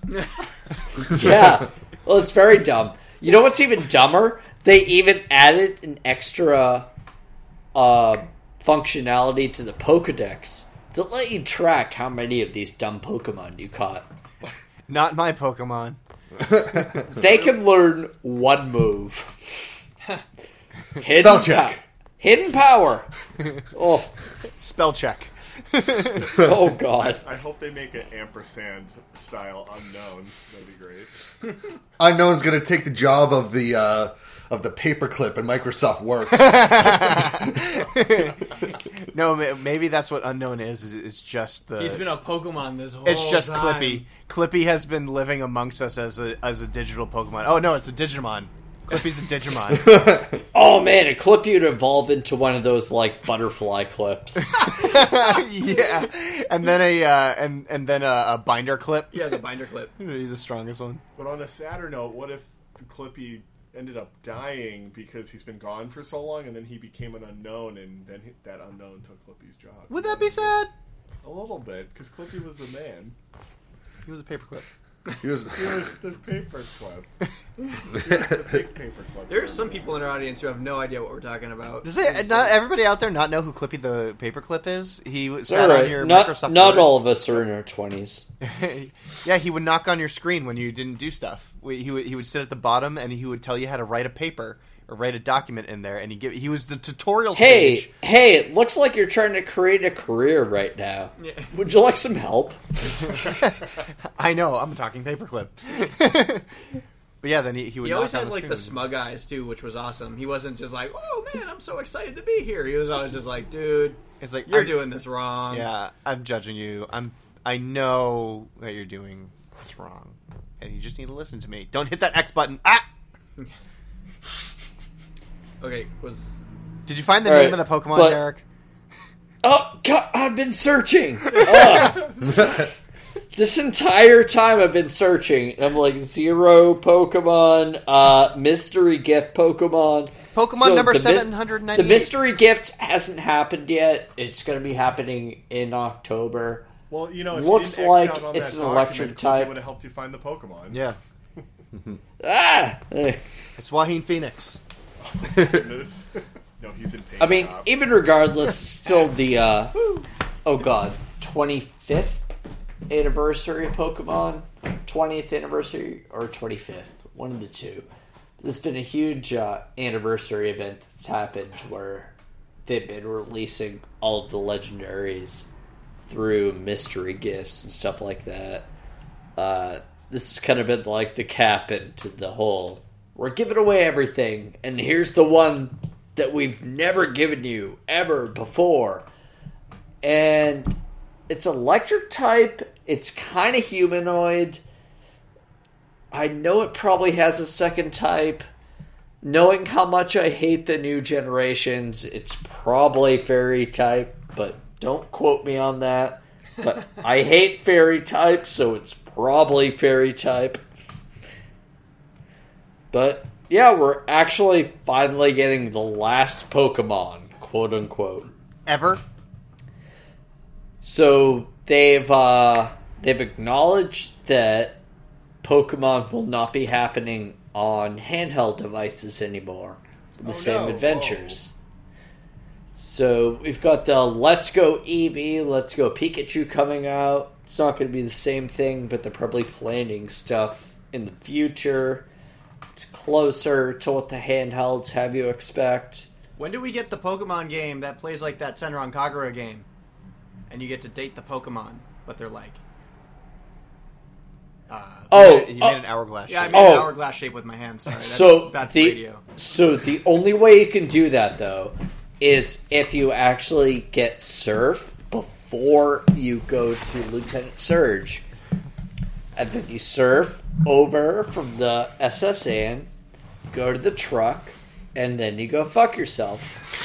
Yeah. Well, it's very dumb. You know what's even dumber? They even added an extra uh, functionality to the Pokedex that let you track how many of these dumb Pokemon you caught. Not my Pokemon. They can learn one move. Hidden Spell check. pow- Hidden power. Oh, Spell check. oh God. I hope they make an ampersand style Unknown. That'd be great. Unknown's going to take the job of the uh, of the paperclip in Microsoft Works. No, ma- maybe that's what Unknown is. is It's just the. He's been a Pokemon this whole It's just time. Clippy. Clippy has been living amongst us as a as a digital Pokemon. Oh no, it's a Digimon. Clippy's a Digimon. Oh man, a clip you'd evolve into one of those like butterfly clips. Yeah, and then a uh, and and then a, a binder clip. Yeah, the binder clip. The strongest one. But on a sadder note, what if Clippy ended up dying because he's been gone for so long, and then he became an unknown, and then he, that unknown took Clippy's job? Would that be sad? A little bit, because Clippy was the man. He was a paperclip. He was, He was the paper club. He was the big paper club. There's some people in our audience who have no idea what we're talking about. Does it, not everybody out there not know who Clippy the paperclip is? He It's sat all on right. your Not, Microsoft. not Word. all of us are in our twenties. Yeah, he would knock on your screen when you didn't do stuff. We- He would he would sit at the bottom and he would tell you how to write a paper or write a document in there, and he give he was the tutorial Hey, stage. hey, it looks like you're trying to create a career right now. Yeah. Would you like some help? I know, I'm a talking paperclip. But yeah, then he, he would. He always knock on had like screen the and- smug eyes too, which was awesome. He wasn't just like, "Oh man, I'm so excited to be here." He was always just like, "Dude, It's like you're I'm- doing this wrong." Yeah, I'm judging you. I'm. I know that you're doing this wrong, and you just need to listen to me. Don't hit that X button. Ah! Okay, was Did you find the All name right, of the Pokemon, but- Derek? Oh, God, I've been searching. Ugh. This entire time I've been searching. I'm like, zero Pokemon, uh, mystery gift Pokemon. Pokemon So number the mis- seven hundred ninety-eight. The mystery gift hasn't happened yet. It's going to be happening in October. Well, you know, if looks you didn't like X out on it's that an electric document, type. It would have helped you find the Pokemon. Yeah. Ah! It's Joaquin Phoenix. No, he's in pain. I mean, top. even regardless, still the, uh, oh god, twenty-fifth anniversary of Pokemon? twentieth anniversary or twenty-fifth? One of the two. There's been a huge uh, anniversary event that's happened where they've been releasing all of the legendaries through mystery gifts and stuff like that. Uh, this has kind of been like the cap into the whole, we're giving away everything, and here's the one that we've never given you ever before. And it's electric type, it's kind of humanoid. I know it probably has a second type. Knowing how much I hate the new generations, it's probably fairy type, but don't quote me on that. But I hate fairy type, so it's probably fairy type. But yeah, we're actually finally getting the last Pokemon, quote unquote. Ever? So they've uh, they've acknowledged that Pokemon will not be happening on handheld devices anymore. The Oh, same no. adventures. So we've got the Let's Go Eevee, Let's Go Pikachu coming out. It's not going to be the same thing, but they're probably planning stuff in the future. It's closer to what the handhelds have you expect. When do we get the Pokemon game that plays like that Senran Kagura game? And you get to date the Pokemon, but they're like... Uh, Oh, You made, you made uh, an hourglass yeah, I shape. made an Oh. hourglass shape with my hand. Sorry, that's So bad for the radio. so the only way you can do that though is if you actually get Surf before you go to Lieutenant Surge, and then you surf over from the S S N, go to the truck, and then you go fuck yourself.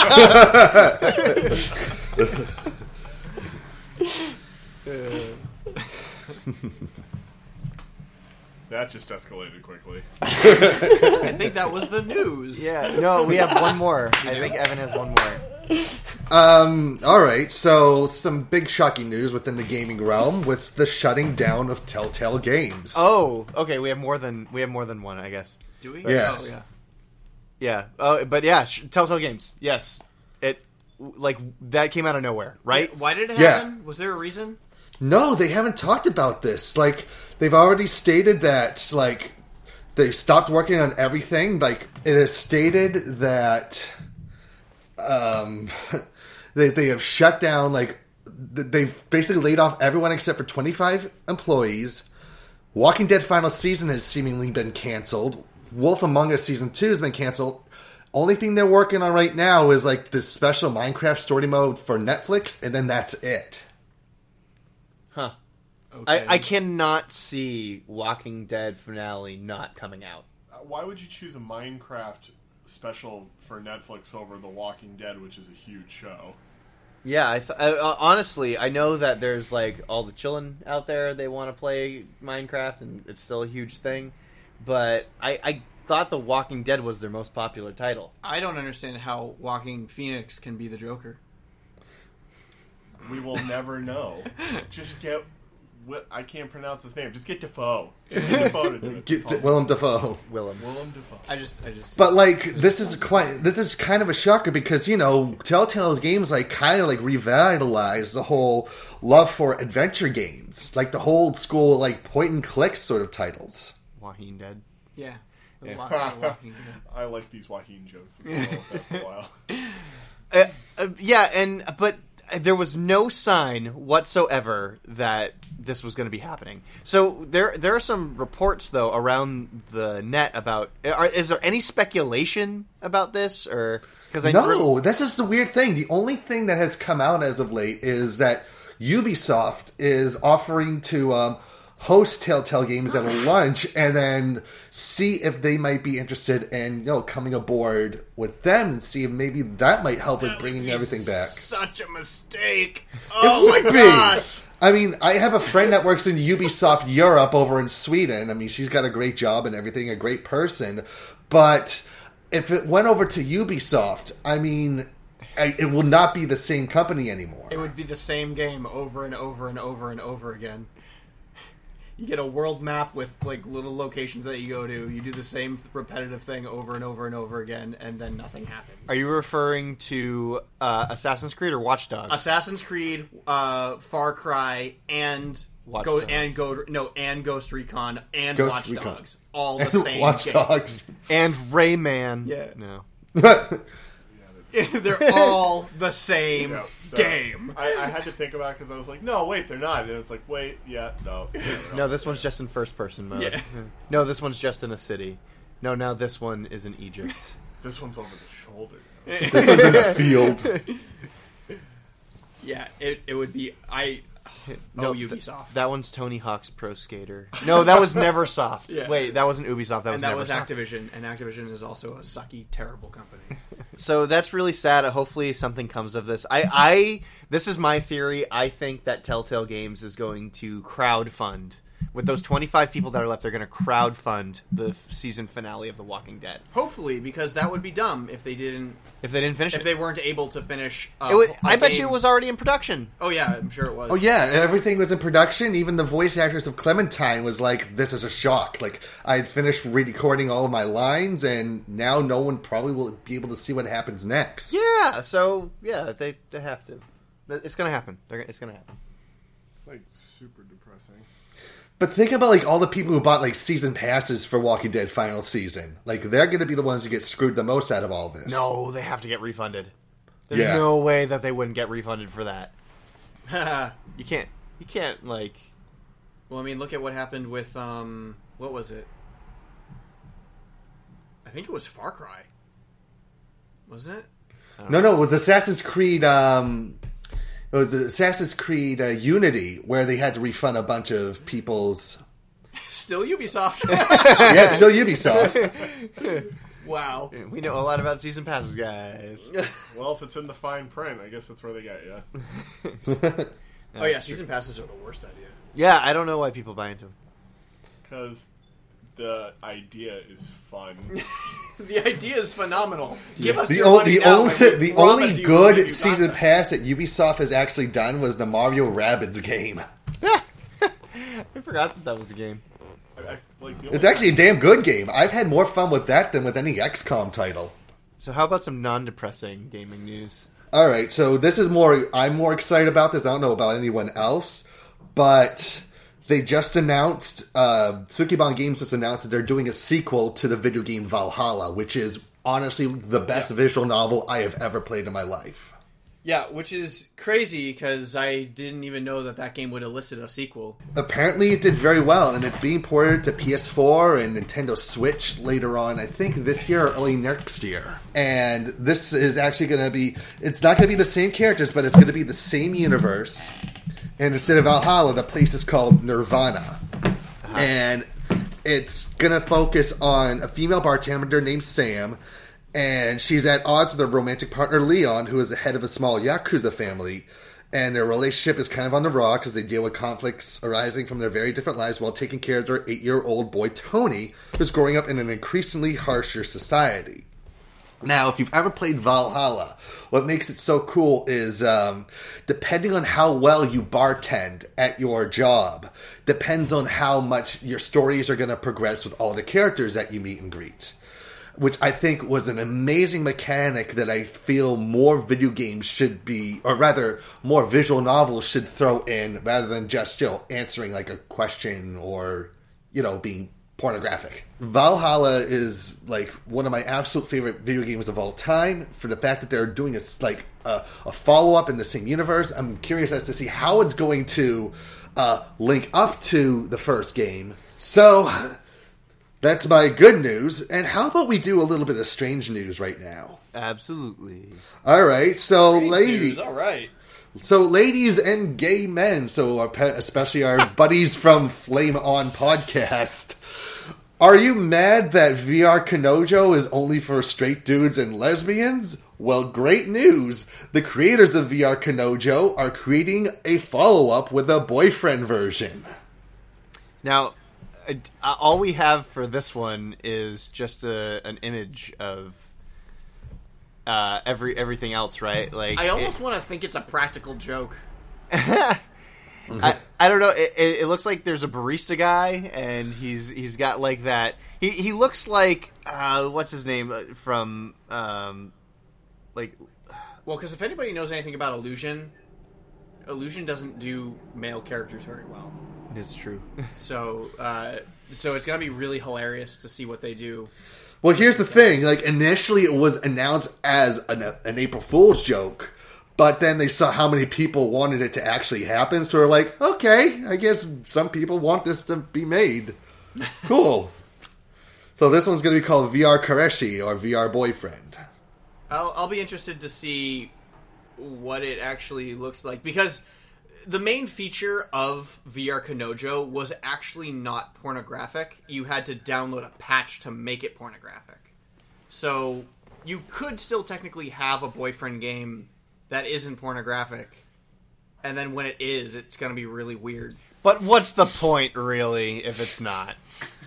That just escalated quickly. I think that was the news. Yeah, no, we have one more. I think Evan has one more. Um, all right, so some big shocking news within the gaming realm with the shutting down of Telltale Games. Oh, okay. We have more than we have more than one, I guess. Do we? Yes. Oh, yeah. Yeah. Oh, but yeah, sh- Telltale Games. Yes, it like that came out of nowhere, right? Why did it Yeah. happen? Was there a reason? No, they haven't talked about this. Like, they've already stated that, like, they stopped working on everything. Like, it is stated that um, they, they have shut down, like, th- they've basically laid off everyone except for twenty-five employees. Walking Dead final season has seemingly been canceled. Wolf Among Us season two has been canceled. Only thing they're working on right now is, like, this special Minecraft story mode for Netflix, and then that's it. Huh. Okay. I, I cannot see Walking Dead finale not coming out. Uh, why would you choose a Minecraft special for Netflix over The Walking Dead, which is a huge show? Yeah, I th- uh, honestly, I know that there's like all the chillin' out there. They want to play Minecraft, and it's still a huge thing. But I, I thought The Walking Dead was their most popular title. I don't understand how Walking Phoenix can be the Joker. We will never know. Just get... What, I can't pronounce his name. Just get Defoe. Just get Defoe to do it. Get That's all. Willem Dafoe. Willem. Willem Dafoe. I just, I just. But like this is quite this is kind of a shocker because you know Telltale Games like kind of like revitalized the whole love for adventure games, like the whole school like point and click sort of titles. Walking Dead. Yeah. Yeah. Walking, Walking Dead. I like these Joaquin jokes. It's been with that for a while. Uh, uh, yeah, and but there was no sign whatsoever that this was going to be happening. So there, there are some reports though around the net about. Are, is there any speculation about this, or because I No, that's just the weird thing. The only thing that has come out as of late is that Ubisoft is offering to um, host Telltale Games at a lunch and then see if they might be interested in, you know, coming aboard with them and see if maybe that might help with bringing everything back. Such a mistake. Oh It would my be. gosh. I mean, I have a friend that works in Ubisoft Europe over in Sweden. I mean, she's got a great job and everything, a great person. But if it went over to Ubisoft, I mean, it will not be the same company anymore. It would be the same game over and over and over and over again. You get a world map with like little locations that you go to. You do the same repetitive thing over and over and over again, and then nothing happens. Are you referring to uh, Assassin's Creed or Watch Dogs? Assassin's Creed, uh, Far Cry, and Watch Go Dogs. and Go no and Ghost Recon and Ghost Watch Recon. Dogs, all And the same. Watch game. Dogs. And Rayman. Yeah. No. They're all the same Yeah, the- game. I, I had to think about it because I was like, no, wait, they're not. And it's like, wait, yeah, no. No, this one's just in first person mode. Yeah. No, this one's just in a city. No, now this one is in Egypt. This one's over the shoulder. This one's in the field. Yeah, it it would be I. No, Oh, th- Ubisoft. that one's Tony Hawk's Pro Skater. No, that was Neversoft. Yeah. Wait, that wasn't Ubisoft. That was and that was Neversoft. Activision, and Activision is also a sucky, terrible company. So that's really sad. Hopefully something comes of this. I, I, this is my theory. I think that Telltale Games is going to crowdfund. With those twenty-five people that are left, they're going to crowdfund the f- season finale of The Walking Dead. Hopefully, because that would be dumb if they didn't. If they didn't finish If it. they weren't able to finish. Uh, It was, a I bet game- you it was already in production. Oh yeah, I'm sure it was. Oh yeah, everything was in production. Even the voice actress of Clementine was like, "This is a shock." Like I had finished re-recording all of my lines, and now no one probably will be able to see what happens next. Yeah, so, yeah, they, they have to. It's going to happen. They're, it's going to happen. It's like super depressing. But think about like all the people who bought like season passes for Walking Dead final season. Like they're going to be the ones who get screwed the most out of all this. No, they have to get refunded. There's Yeah. no way that they wouldn't get refunded for that. You can't. You can't, like... Well, I mean, look at what happened with um, what was it? I think it was Far Cry, wasn't it? No, no, it was Assassin's Creed. Um, it was Assassin's Creed uh, Unity, where they had to refund a bunch of people's. Still Ubisoft. Yeah, it's still Ubisoft. Wow. We know a lot about season passes, guys. Well, if it's in the fine print, I guess that's where they got you. Oh yeah, season passes are the worst idea. Yeah, I don't know why people buy into them. Because the idea is fun. The idea is phenomenal. Give us The, your o- money the now, only and we the promise only you we'll give good you season content. pass that Ubisoft has actually done was the Mario Rabbids game. I forgot that that was a game. I, I, like, the It's only actually a damn good game. I've had more fun with that than with any X COM title. So how about some non-depressing gaming news? All right, so this is more. I'm more excited about this. I don't know about anyone else, but they just announced. Uh, Sukiban Games just announced that they're doing a sequel to the video game Valhalla, which is honestly the best visual novel I have ever played in my life. Yeah, which is crazy because I didn't even know that that game would elicit a sequel. Apparently, it did very well, and it's being ported to P S four and Nintendo Switch later on. I think this year or early next year. And this is actually going to be. It's not going to be the same characters, but it's going to be the same universe. And instead of Valhalla, the place is called Nirvana. Uh-huh. And it's going to focus on a female bartender named Sam. And she's at odds with her romantic partner, Leon, who is the head of a small Yakuza family. And their relationship is kind of on the rocks as they deal with conflicts arising from their very different lives while taking care of their eight-year-old boy, Tony, who's growing up in an increasingly harsher society. Now, if you've ever played Valhalla, what makes it so cool is, um, depending on how well you bartend at your job, depends on how much your stories are going to progress with all the characters that you meet and greet. Which I think was an amazing mechanic that I feel more video games should be, or rather, more visual novels should throw in, rather than just, you know, answering like a question or, you know, being pornographic. Valhalla is like one of my absolute favorite video games of all time. For the fact that they're doing a like a, a follow up in the same universe, I'm curious as to see how it's going to uh, link up to the first game. So that's my good news. And how about we do a little bit of strange news right now? Absolutely. All right, so ladies, All right. so ladies and gay men, so our pe- especially our buddies from Flame On Podcast. Are you mad that V R Kanojo is only for straight dudes and lesbians? Well, great news. The creators of V R Kanojo are creating a follow-up with a boyfriend version. Now, uh, all we have for this one is just a, an image of uh, every everything else, right? Like I almost it, want to think it's a practical joke. I, I don't know. It, it, it looks like there's a barista guy, and he's he's got like that. He he looks like uh, what's his name from um, like. Well, because if anybody knows anything about Illusion, Illusion doesn't do male characters very well. It's true. So uh, so it's gonna be really hilarious to see what they do. Well, here's the thing. Like initially, it was announced as an, an April Fool's joke. But then they saw how many people wanted it to actually happen, so they're like, okay, I guess some people want this to be made. Cool. So this one's going to be called V R Koreshi, or V R Boyfriend. I'll, I'll be interested to see what it actually looks like, because the main feature of V R Kanojo was actually not pornographic. You had to download a patch to make it pornographic. So you could still technically have a boyfriend game that isn't pornographic, and then when it is, it's going to be really weird. But what's the point, really, if it's not?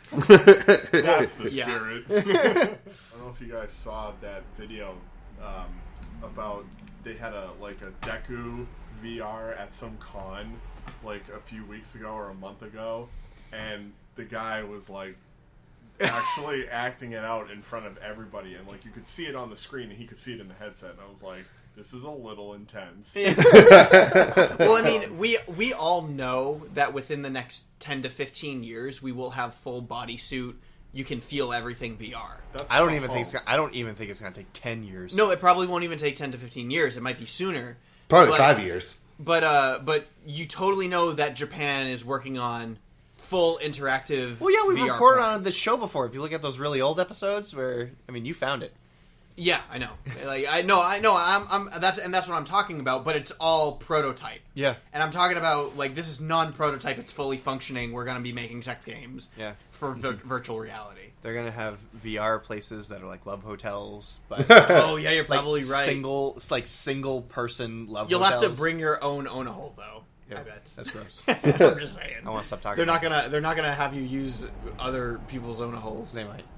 That's the spirit. I don't know if you guys saw that video um, about they had a like a Deku V R at some con like a few weeks ago or a month ago, and the guy was like actually acting it out in front of everybody, and like you could see it on the screen and he could see it in the headset, and I was like, this is a little intense. Well, I mean, we we all know that within the next ten to fifteen years, we will have full bodysuit. You can feel everything V R. That's I don't even think it's, I don't even think it's going to take ten years. No, it probably won't even take ten to fifteen years. It might be sooner. Probably but, five years. But uh, but you totally know that Japan is working on full interactive. Well, yeah, we've V R reported porn. on this show before. If you look at those really old episodes, where I mean, you found it. Yeah, I know. Like I know, I know. I'm, I'm. That's and that's what I'm talking about. But it's all prototype. Yeah, and I'm talking about like this is non-prototype. It's fully functioning. We're gonna be making sex games. Yeah, for vi- virtual reality. They're gonna have V R places that are like love hotels. But oh yeah, you're probably like right. Single, it's like single person love. You'll hotels. have to bring your own Own-A hole though. Yeah, I bet that's gross. I'm just saying. I want to stop talking. They're not about gonna. this. They're not gonna have you use other people's Own-A holes. They might.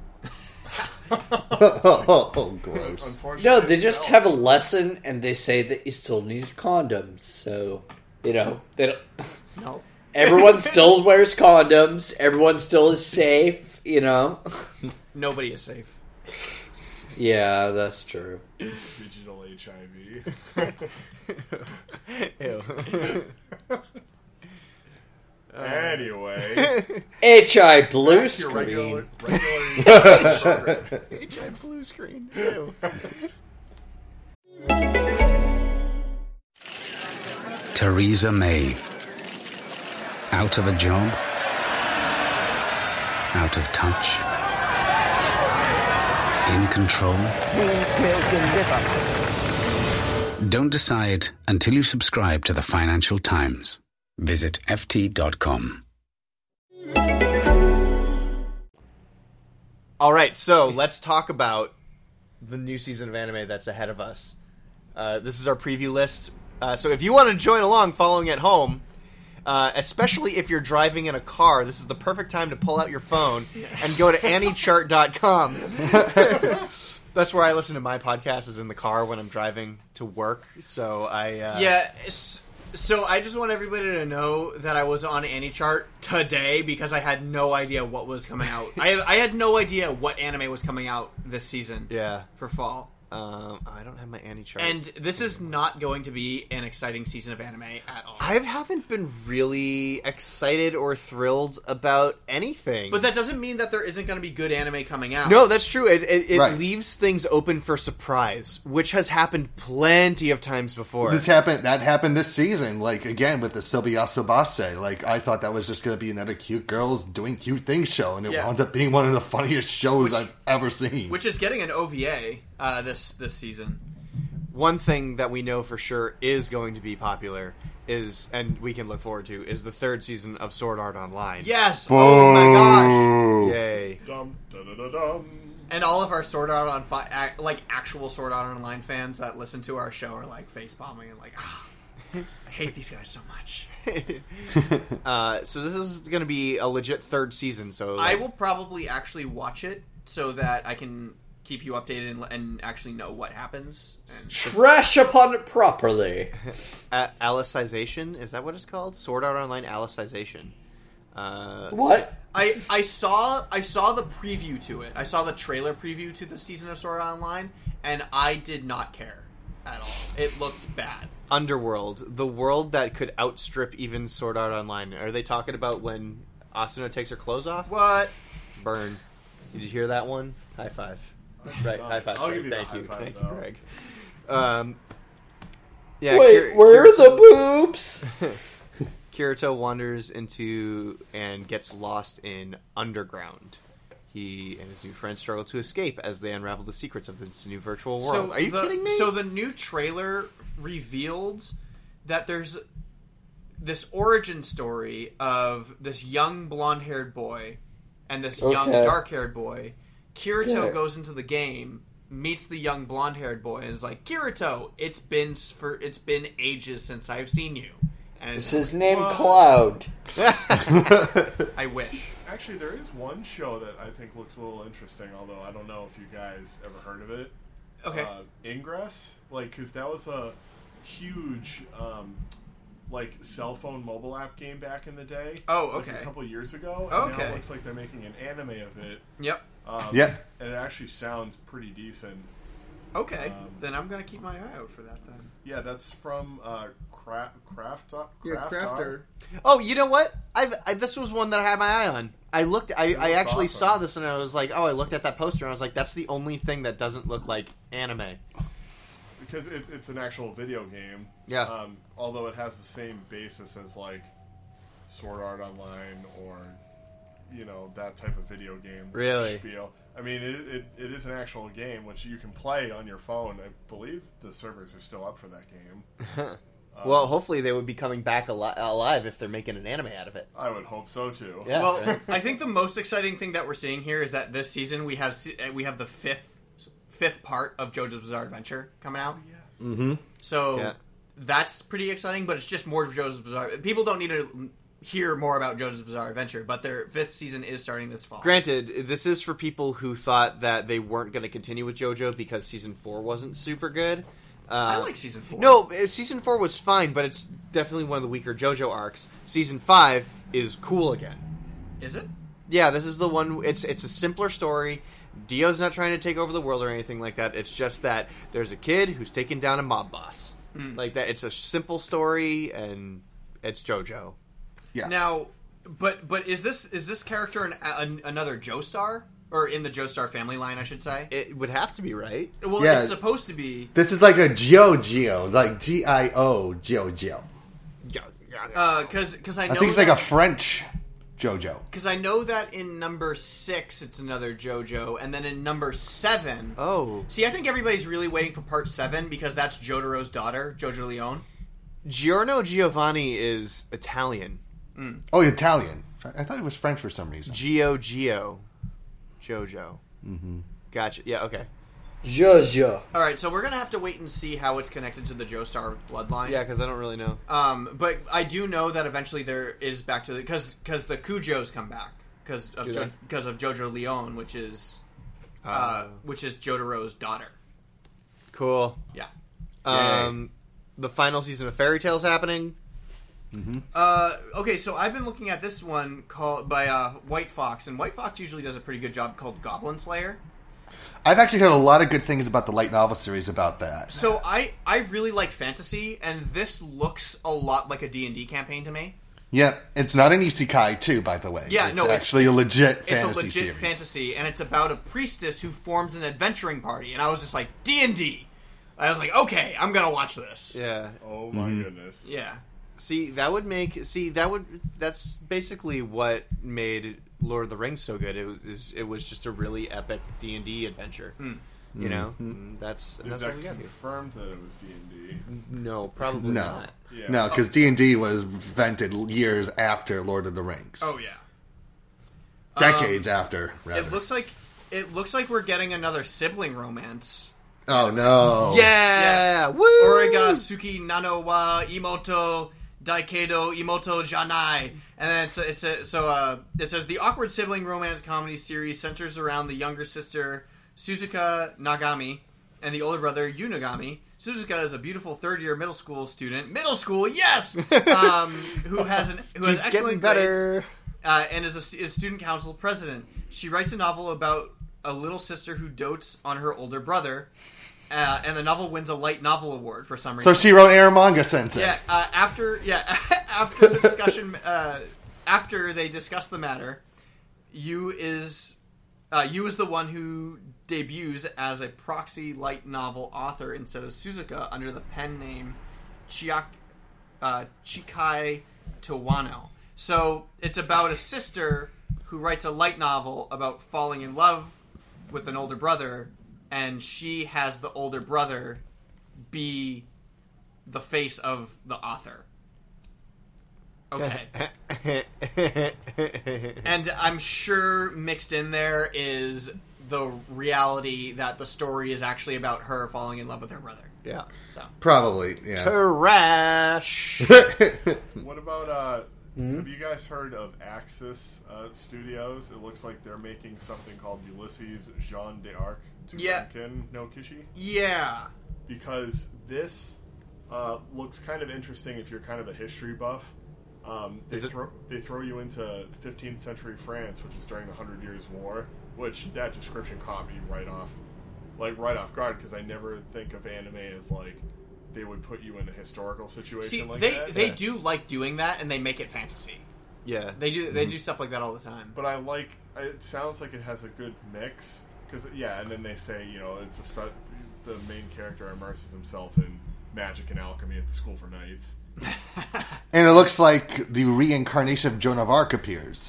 Oh, gross. No, they just have a lesson, and they say that you still need condoms. So, you know, they don't. No. Everyone still wears condoms. Everyone still is safe. You know. Nobody is safe. Yeah, that's true. Digital H I V. Ew. Anyway, H I blue screen. Regular, regular H I blue screen. Ew. Theresa May. Out of a job? Out of touch? In control? We will deliver. Don't decide until you subscribe to the Financial Times. Visit F T dot com. All right, so let's talk about the new season of anime that's ahead of us. Uh, this is our preview list. Uh, so if you want to join along following at home, uh, especially if you're driving in a car, this is the perfect time to pull out your phone and go to Anichart dot com. That's where I listen to my podcast, is in the car when I'm driving to work. So I... Uh, Yeah, so I just want everybody to know that I was on Anichart today because I had no idea what was coming out. I I had no idea what anime was coming out this season. Yeah. For fall. Um, I don't have my Anichart. And this is not going to be an exciting season of anime at all. I haven't been really excited or thrilled about anything. But that doesn't mean that there isn't going to be good anime coming out. No, that's true. It, it, it Right. leaves things open for surprise, which has happened plenty of times before. This happened. That happened this season. Like again with the Sobiyasobase. Like I thought that was just going to be another cute girls doing cute things show, and it Yeah. wound up being one of the funniest shows Which- I've ever seen. Which is getting an O V A uh, this this season. One thing that we know for sure is going to be popular is, and we can look forward to, is the third season of Sword Art Online. Yes! Oh my gosh! Yay. dum, da, da, da, dum. And all of our Sword Art on fi- ac- like actual Sword Art Online fans that listen to our show are like face bombing and like, ah, I hate these guys so much. uh, so this is going to be a legit third season. So I will probably actually watch it so that I can keep you updated and, and actually know what happens. And Trash upon it properly. A- Alicization, is that what it's called? Sword Art Online Alicization. Uh, what? I I saw I saw the preview to it. I saw the trailer preview to the season of Sword Art Online, and I did not care at all. It looked bad. Underworld, the world that could outstrip even Sword Art Online. Are they talking about when Asuna takes her clothes off? What? Burn. Did you hear that one? High five. Right, I'll- high five. I'll Greg. give you the Thank high you, five, thank though. you, Greg. Um, yeah, Wait, Kir- where are Kirito- the boobs? Kirito wanders into and gets lost in Underground. He and his new friends struggle to escape as they unravel the secrets of this new virtual world. So Are you the, kidding me? So the new trailer revealed that there's this origin story of this young blonde-haired boy and this young Okay. dark-haired boy. Kirito Yeah. goes into the game, meets the young blonde-haired boy, and is like, "Kirito, it's been s- for it's been ages since I've seen you." And Is it's his like, name "What?" Cloud? I wish. Actually, there is one show that I think looks a little interesting, although I don't know if you guys ever heard of it. Okay. Uh, Ingress? Like, because that was a huge, um, like, cell phone mobile app game back in the day. Oh, like, okay. a couple years ago. And now Okay. it looks like they're making an anime of it. Yep. Um, Yeah. And it actually sounds pretty decent. Okay. Um, then I'm gonna keep my eye out for that then. Yeah, that's from uh, Craft, Craft, Yeah, Craft Crafter. Oh, you know what? I've I, this was one that I had my eye on. I looked. I, I looks actually awesome. saw this and I was like, oh, I looked at that poster and I was like, that's the only thing that doesn't look like anime. Because it's, it's an actual video game. Yeah. Um, although it has the same basis as, like, Sword Art Online or, you know, that type of video game. Really? Spiel. I mean, it, it, it is an actual game which you can play on your phone. I believe the servers are still up for that game. Well, hopefully they would be coming back ali- alive if they're making an anime out of it. I would hope so, too. Yeah. Well, I think the most exciting thing that we're seeing here is that this season we have se- we have the fifth fifth part of JoJo's Bizarre Adventure coming out. Yes. Mm-hmm. So Yeah. that's pretty exciting, but it's just more of JoJo's Bizarre. People don't need to hear more about JoJo's Bizarre Adventure, but their fifth season is starting this fall. Granted, this is for people who thought that they weren't going to continue with JoJo because season four wasn't super good. Uh, I like season four. No, uh, season four was fine, but it's definitely one of the weaker JoJo arcs. Season five is cool again. Is it? Yeah, this is the one. It's it's a simpler story. Dio's not trying to take over the world or anything like that. It's just that there's a kid who's taken down a mob boss. Mm. Like that. It's a simple story, and it's JoJo. Yeah. Now, but but is this is this character an, an, another Joestar? Or in the Joestar family line, I should say? It would have to be, right? Well, Yeah. it's supposed to be. This is like a Geo Geo, like G I O Geo Geo. Yeah, yeah. Because because I know I think it's like a that- French JoJo. Because I know that in number six, it's another JoJo, and then in number seven... Oh. See, I think everybody's really waiting for part seven, because that's Jotaro's daughter, Jojo Leone. Giorno Giovanni is Italian. Oh, Italian. I thought it was French for some reason. Gio Gio. Jojo. Mm-hmm. Gotcha. Yeah, okay. Jojo. All right, so we're going to have to wait and see how it's connected to the Joestar bloodline. Yeah, because I don't really know. Um, but I do know that eventually there is back to the... Because because the Kujos come back. Because of, Do jo- they? because of Jojo Leone, which is... Uh, Uh. which is Jotaro's daughter. Cool. Yeah. Um, the final season of Fairy Tail's happening. Uh, okay, so I've been looking at this one called by uh, White Fox, and White Fox usually does a pretty good job called Goblin Slayer. I've actually heard a lot of good things about the light novel series about that. So I, I really like fantasy, and this looks a lot like a D and D campaign to me. Yeah, it's not an isekai too, by the way. Yeah, it's no, it's- actually a legit It's fantasy a legit series. fantasy, and it's about a priestess who forms an adventuring party, and I was just like, D and D. I was like, okay, I'm gonna watch this. Yeah. Oh my goodness. Yeah. See, that would make... See, that would... That's basically what made Lord of the Rings so good. It was is- it was just a really epic D and D adventure. You know? And that's Is that's that what we got here. confirmed that it was D and D? No, probably No, not. Yeah. no, because D and D was invented years after Lord of the Rings. Oh yeah. Decades after, rather. It looks like it looks like we're getting another sibling romance. oh no! Yeah! Woo! Orega Suki Nano wa Imoto Daikedo Imoto Janai. And then it's, it's, so uh, it says the awkward sibling romance comedy series centers around the younger sister Suzuka Nagami, and the older brother Yu Nagami. Suzuka is a beautiful third-year middle school student. Middle school, yes! Um, who has an who has Keeps excellent getting better. grades uh, and is a is student council president. She writes a novel about a little sister who dotes on her older brother, uh, and the novel wins a light novel award for some reason. So she wrote Air Manga Sensei. Yeah, uh, after yeah after the discussion, uh, after they discuss the matter, Yu is uh, Yu is the one who debuts as a proxy light novel author instead of Suzuka under the pen name Chiak, uh, Chikai Towano. So it's about a sister who writes a light novel about falling in love with an older brother, and she has the older brother be the face of the author. Okay. And I'm sure mixed in there is the reality that the story is actually about her falling in love with her brother. Yeah. So Probably, yeah. Trash. What about, uh, mm-hmm. have you guys heard of Axis uh, Studios? It looks like they're making something called Ulysses Jean d'Arc to Yeah. Rankin no Kishi. Yeah. Because this uh, looks kind of interesting if you're kind of a history buff. Um, they, Is it- throw, they throw you into fifteenth century France, which is during the Hundred Years' War, which that description caught me right off, like right off guard, because I never think of anime as like they would put you in a historical situation See, like they that. they Yeah. do like doing that, and they make it fantasy. Yeah. They do they do stuff like that all the time. But I like. It sounds like it has a good mix because yeah, and then they say you know it's a stu- the main character immerses himself in magic and alchemy at the school for knights. And it looks like the reincarnation of Joan of Arc appears.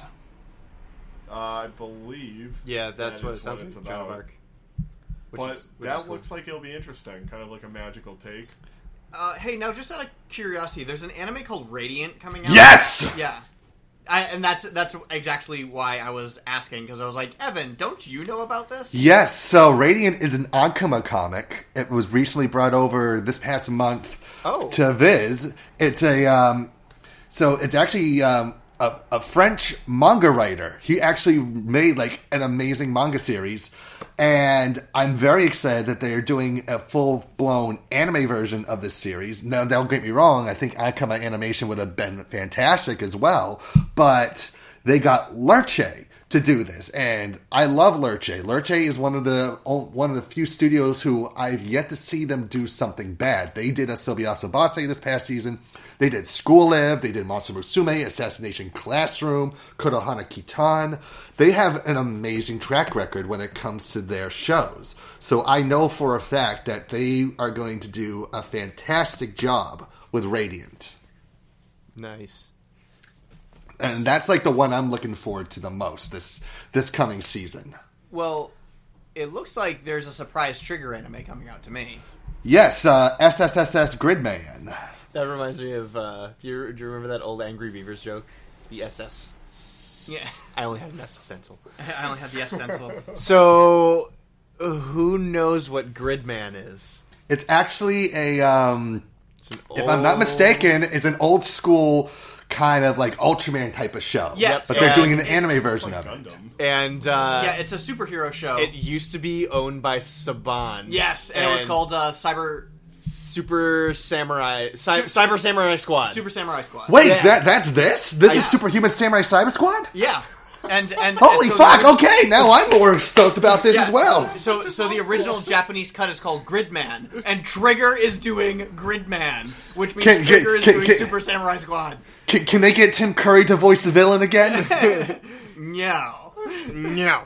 Uh, I believe. Yeah, that's that what it is sounds it's like. Joan of about. Arc. Which But is- which that is cool. looks like it'll be interesting, kind of like a magical take. Uh, hey, now just out of curiosity, there's an anime called Radiant coming out. Yes! Yeah. I, and that's that's exactly why I was asking, because I was like, Evan, don't you know about this? Yes, so Radiant is an Ankama comic. It was recently brought over this past month Oh. to Viz. It's a um, so it's actually um, a, a French manga writer. He actually made like an amazing manga series, and I'm very excited that they are doing a full blown anime version of this series. Now, don't get me wrong. I think Ankama animation would have been fantastic as well, but they got Lerche to do this, and I love Lerche. Lerche is one of the one of the few studios who I've yet to see them do something bad. They did Asobi Asobase this past season. They did School Live. They did Monster Musume, Assassination Classroom, Kurohana Kitan. They have an amazing track record when it comes to their shows. So I know for a fact that they are going to do a fantastic job with Radiant. Nice. And that's like the one I'm looking forward to the most this this coming season. Well, it looks like there's a surprise Trigger anime coming out to me. Yes, uh, S S S S Gridman. That reminds me of, uh, do you, do you remember that old Angry Beavers joke? The S S. Yeah. I only had an S stencil. I only have the S stencil. So, uh, who knows what Gridman is? It's actually a, um, It's an if I'm not old- mistaken, it's an old school kind of like Ultraman type of show. Yeah, but so they're it's- doing an it's- anime It's version like of it. Gundam. And, uh... Yeah, it's a superhero show. it used to be owned by Saban. yes, and, it was called uh, Cyber Super Samurai... Cy- Cyber Samurai Squad. Super Samurai Squad. Wait, Yeah. that that's this? This Yeah. is Superhuman Samurai Cyber Squad? Yeah. And, and Holy so fuck, the- okay, now I'm more stoked about this Yeah. as well. So, so the original Japanese cut is called Gridman, and Trigger is doing Gridman, which means Can- Trigger is can- doing can- Super Samurai Squad. Can, can they get Tim Curry to voice the villain again? Meow. No.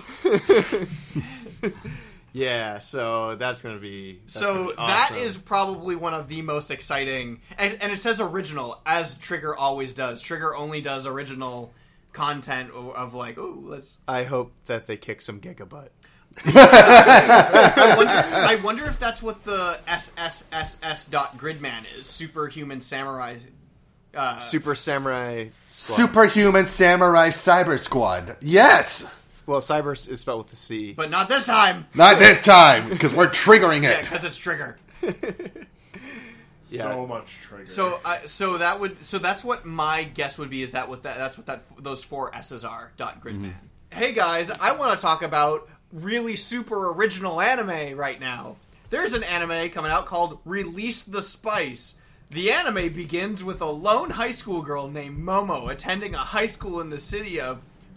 Yeah, so that's going to be... that's gonna So be that awesome. is probably one of the most exciting, and, and it says original, as Trigger always does. Trigger only does original content of, of like, oh, let's. I hope that they kick some gigabutt. I wonder, I wonder if that's what the S S S S dot Gridman is. Superhuman Samurai. Uh, Super Samurai Squad. Superhuman Samurai Cyber Squad. Yes! Well, Cyber is spelled with the C. but not this time. Not this time, because we're triggering Yeah, it. because it's Trigger. Yeah. So much trigger. So, uh, so that would, so that's what my guess would be. Is that what that? That's what that those four S's are. Dot Gridman. Hey guys, I want to talk about really super original anime right now. There's an anime coming out called Release the Spice. The anime begins with a lone high school girl named Momo attending a high school in the city of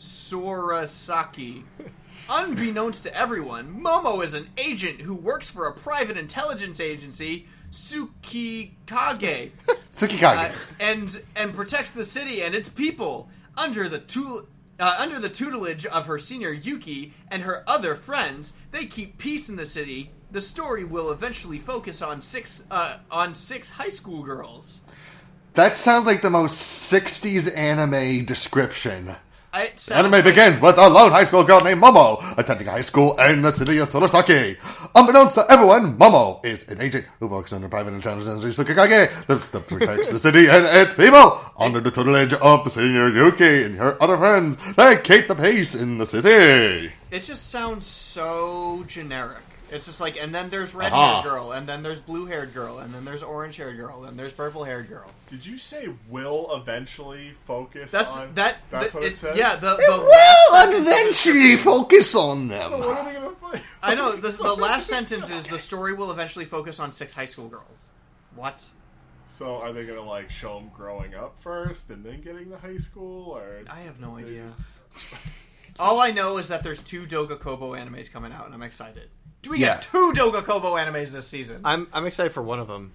Sorasaki. Unbeknownst to everyone, Momo is an agent who works for a private intelligence agency, Tsukikage, Tsukikage, uh, and and protects the city and its people under the tu- uh, under the tutelage of her senior Yuki and her other friends. They keep peace in the city. The story will eventually focus on six uh, on six high school girls. That sounds like the most sixties anime description. I, Anime like... begins with a lone high school girl named Momo attending high school in the city of Sorasaki. Unbeknownst to everyone, Momo is an agent who works under private intelligence agency Tsukikage that, that protects the city and its people under the tutelage of the senior Yuki and her other friends that keep the peace in the city. It just sounds so generic. It's just like, and then there's red-haired Aha. girl, and then there's blue-haired girl, and then there's orange-haired girl, and there's purple-haired girl. Did you say will eventually focus That's, on... That, That's the, what it, it says? Yeah, the, the It will eventually focus on them. So what are they going to fight? I know, the, the last sentence is, the story will eventually focus on six high school girls. What? So are they going to, like, show them growing up first, and then getting to high school, or... I have no idea. Just... All I know is that there's two Doga Kobo animes coming out, and I'm excited. Do we Yeah. get two Doga Kobo animes this season? I'm I'm excited for one of them.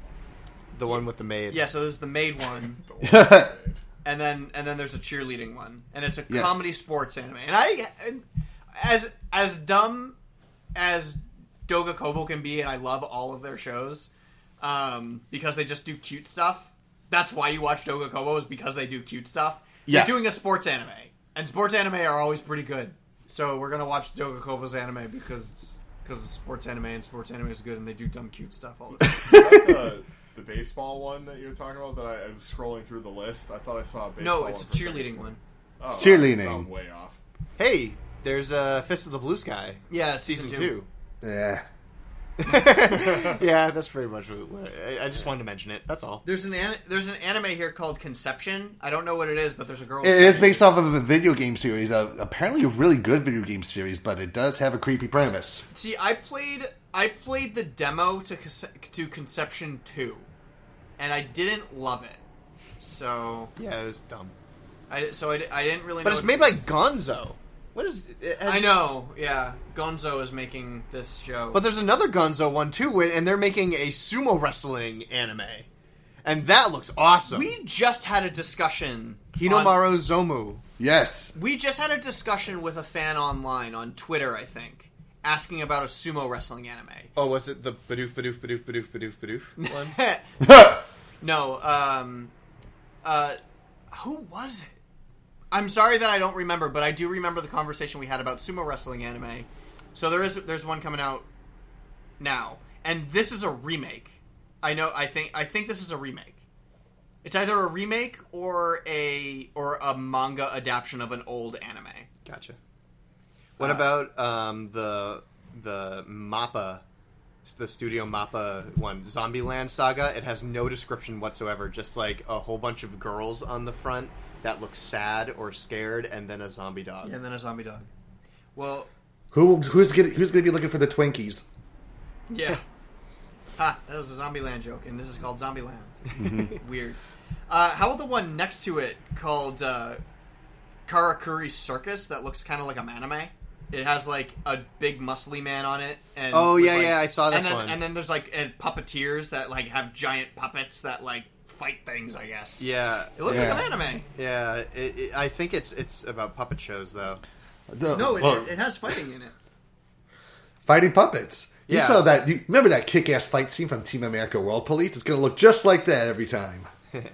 The one with the maid. Yeah, so there's the maid one, and then and then there's a cheerleading one, and it's a Yes. comedy sports anime. And I, as as dumb as Doga Kobo can be, and I love all of their shows um, because they just do cute stuff. That's why you watch Doga Kobo, is because they do cute stuff. Yeah. They're doing a sports anime, and sports anime are always pretty good. So we're gonna watch Doga Kobo's anime because because it's sports anime, and sports anime is good, and they do dumb cute stuff all the time. Is that the, the baseball one that you're talking about that I, I was scrolling through the list? I thought I saw a baseball No, it's a one for cheerleading second. one. Oh, It's cheerleading. I'm way off. Hey, there's uh, Fist of the Blue Sky. Yeah, Season season two. Yeah. Yeah, that's pretty much what I, I just wanted to mention it. That's all. There's an an- there's an anime here called Conception. I don't know what it is, but there's a girl. It is based off of a video game series, uh, apparently a really good video game series, but it does have a creepy premise. See, I played I played the demo to Conce- to Conception two, and I didn't love it. So Yeah, it was dumb. I so I, I didn't really. But know it's what- made by Gonzo. What is? It has, I know. Yeah, Gonzo is making this show. But there's another Gonzo one too, and they're making a sumo wrestling anime, and that looks awesome. we just had a discussion. Hinomaru Zomu. Yes. We just had a discussion with a fan online on Twitter, I think, asking about a sumo wrestling anime. Oh, was it the Badoof Badoof Badoof Badoof Badoof Badoof one? No, um, uh, who was it? I'm sorry that I don't remember, but I do remember the conversation we had about sumo wrestling anime. So there is, there's one coming out now, and this is a remake. I know, I think, I think this is a remake. It's either a remake or a or a manga adaptation of an old anime. Gotcha. What Uh, about um, the the Mappa, the Studio Mappa one, Zombieland Saga? It has no description whatsoever, just like a whole bunch of girls on the front that look sad or scared, and then a zombie dog. Yeah, and then a zombie dog. Well, Who who's gonna who's gonna be looking for the Twinkies? yeah. Ha, that was a Zombieland joke, and this is called Zombieland. Weird. Uh, how about the one next to it called uh, Karakuri Circus that looks kind of like a anime? It has like a big muscly man on it. And Oh, with, yeah, like- yeah, I saw this and then, one. And then there's like uh, puppeteers that like have giant puppets that like fight things, I guess. Yeah, It looks Yeah. like an anime. yeah. It, it, I think it's it's about puppet shows though. The- No, it, well, it, it has fighting in it. fighting puppets. You Yeah. saw that. You remember that kick-ass fight scene from Team America World Police? It's gonna look just like that every time.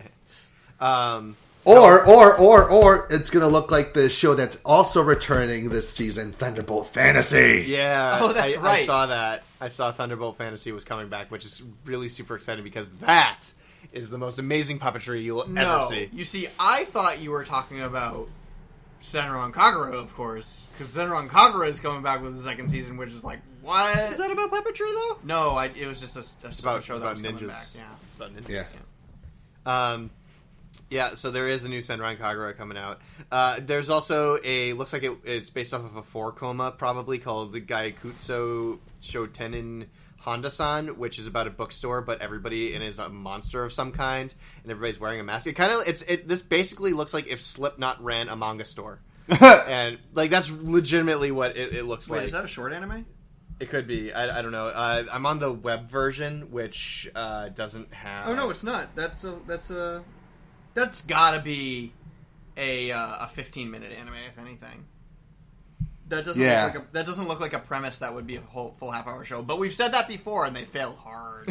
Um, Or, or, or, or, it's gonna look like the show that's also returning this season, Thunderbolt Fantasy. yeah. Oh, that's I, right. I saw that. I saw Thunderbolt Fantasy was coming back, which is really super exciting because that is the most amazing puppetry you'll No, ever see. you see, I thought you were talking about Senran Kagura, of course, because Senran Kagura is coming back with the second season, which is like, what? Is that about puppetry though? No, I, it was just a, a It's about, show it's that about was coming ninjas. back. Yeah. It's about ninjas. Yeah. yeah. Um, Yeah, so there is a new Senran Kagura coming out. Uh, there's also a, looks like it, it's based off of a four koma, probably, called Gaikutsu Shotenin Honda-san, which is about a bookstore, but everybody in it is a monster of some kind, and everybody's wearing a mask. It kind of, it's it. This basically looks like if Slipknot ran a manga store. And, like, that's legitimately what it, it looks Wait, like. is that a short anime? It could be. I, I don't know. Uh, I'm on the web version, which uh, doesn't have... Oh, no, it's not. That's a... That's a... That's gotta be a uh, a fifteen minute anime, if anything. That doesn't Yeah. look like a, that doesn't look like a premise that would be a whole full half hour show. But we've said that before, and they failed hard.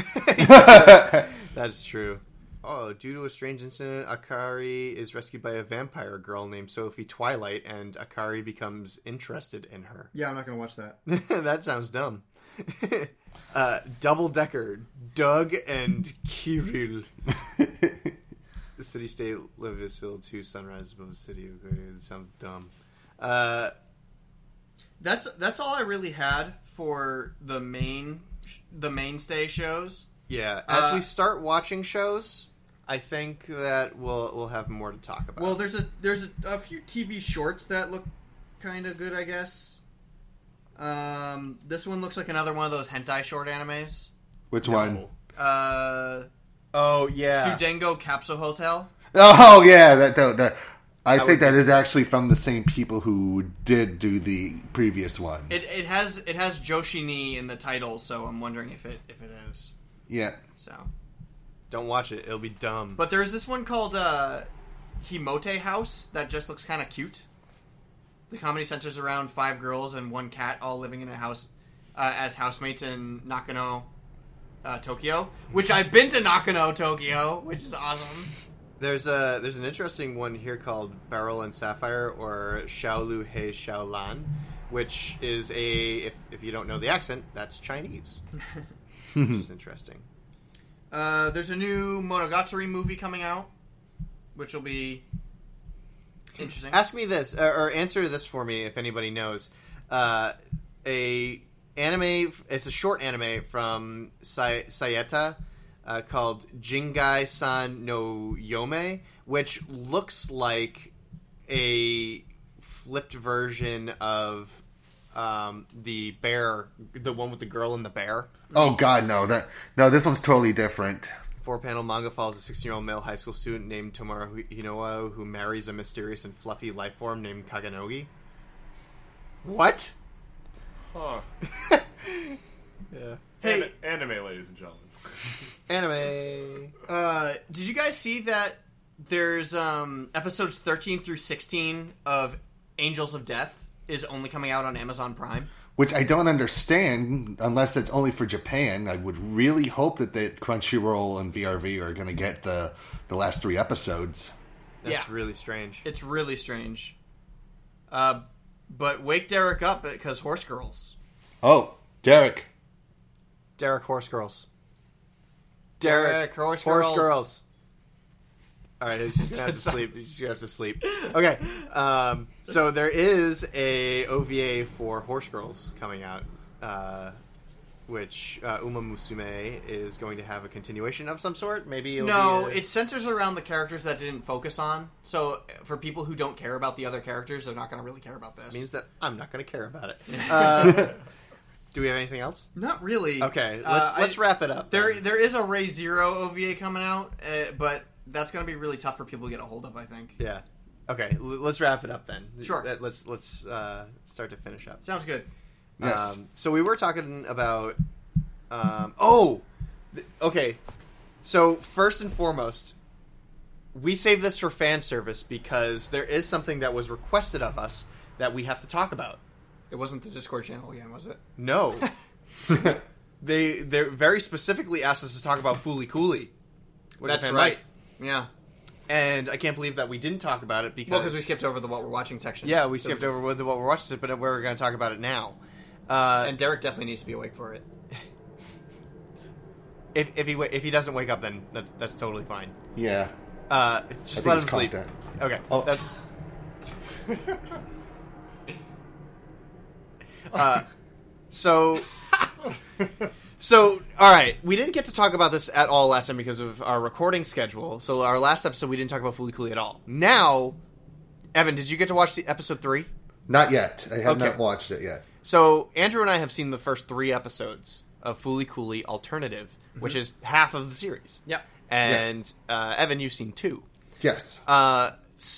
That's true. Oh, due to a strange incident, Akari is rescued by a vampire girl named Sophie Twilight, and Akari becomes interested in her. Yeah, I'm not gonna watch that. That sounds dumb. uh, Double Decker, Doug and Kirill. The city-state Liverpool two sunrise above the city. It sounds dumb. Uh, That's that's all I really had for the main the mainstay shows. yeah, as Uh, we start watching shows, I think that we'll we'll have more to talk about. Well, there's a there's a, a few T V shorts that look kind of good, I guess. Um, this one looks like another one of those hentai short animes. Which one? Uh, oh yeah, Sudengo Capsule Hotel. Oh yeah, that, that, that I, I think would that guess- is actually from the same people who did do the previous one. It it has it has Joshini in the title, so I'm wondering if it if it is. Yeah. So, don't watch it; it'll be dumb. but there's this one called uh, Himote House that just looks kind of cute. The comedy centers around five girls and one cat all living in a house uh, as housemates in Nakano, uh, Tokyo. Which I've been to Nakano, Tokyo, which is awesome. There's a there's an interesting one here called Beryl and Sapphire, or Xiaolu Hei Xiaolan, which is a, if if you don't know the accent, that's Chinese, which is interesting. Uh, there's a new Monogatari movie coming out, which will be interesting. Ask me this, or, or answer this for me if anybody knows. Uh, a anime, it's a short anime from Say, Sayeta uh, called Jingai-san no Yome, which looks like a flipped version of um, the bear, the one with the girl and the bear. Oh God, no! That no, this one's totally different. Four-panel manga follows a sixteen-year-old male high school student named Tomaru Hinoa who marries a mysterious and fluffy life form named Kaganogi. What? Huh. Yeah. Hey, An- anime, ladies and gentlemen. Anime. uh, did you guys see that there's um, episodes thirteen through sixteen of Angels of Death is only coming out on Amazon Prime? Which I don't understand unless it's only for Japan. I would really hope that the Crunchyroll and V R V are going to get the the last three episodes. That's Yeah. really strange. It's really strange. Uh, but wake Derek up because Horse Girls. Oh, Derek. Derek Horse Girls. Derek, Horse Horse Girls. Girls. All right, he's just gonna have to sleep. He's just gonna have to sleep. Okay, um, so there is a O V A for Horse Girls coming out, uh, which uh, Uma Musume is going to have a continuation of some sort. Maybe it'll No, be a- it centers around the characters that didn't focus on. So for people who don't care about the other characters, they're not going to really care about this. means that I'm not going to care about it. Uh, do we have anything else? Not really. Okay, Uh, let's I- let's wrap it up. There, then. there is a Ray Zero O V A coming out, uh, but that's going to be really tough for people to get a hold of, I think. Yeah. Okay, l- let's wrap it up then. Sure. Let- Let's let's uh, start to finish up. Sounds good. Yes. Um, so we were talking about. Um, oh, th- okay. So first and foremost, we saved this for fan service because there is something that was requested of us that we have to talk about. It wasn't the Discord channel again, was it? No, they they very specifically asked us to talk about Fooly Cooley. with That's Japan right. Mike. Yeah. And I can't believe that we didn't talk about it because Well, because we skipped over the what we're watching section. yeah we So- skipped over with what we're watching, but we're going to talk about it now. Uh, And Derek definitely needs to be awake for it. if if he wa- if he doesn't wake up, then that, that's totally fine. Yeah. Uh, I just think let it's him sleep. content. Okay. Oh. That's- uh, so So, all right, we didn't get to talk about this at all last time because of our recording schedule. So, our last episode, we didn't talk about Fooly Cooly at all. Now, Evan, did you get to watch the episode three? Not yet. I have Okay. not watched it yet. So, Andrew and I have seen the first three episodes of Fooly Cooly Alternative, mm-hmm. which is half of the series. Yeah. And, yeah. Uh, Evan, you've seen two. Yes. Uh,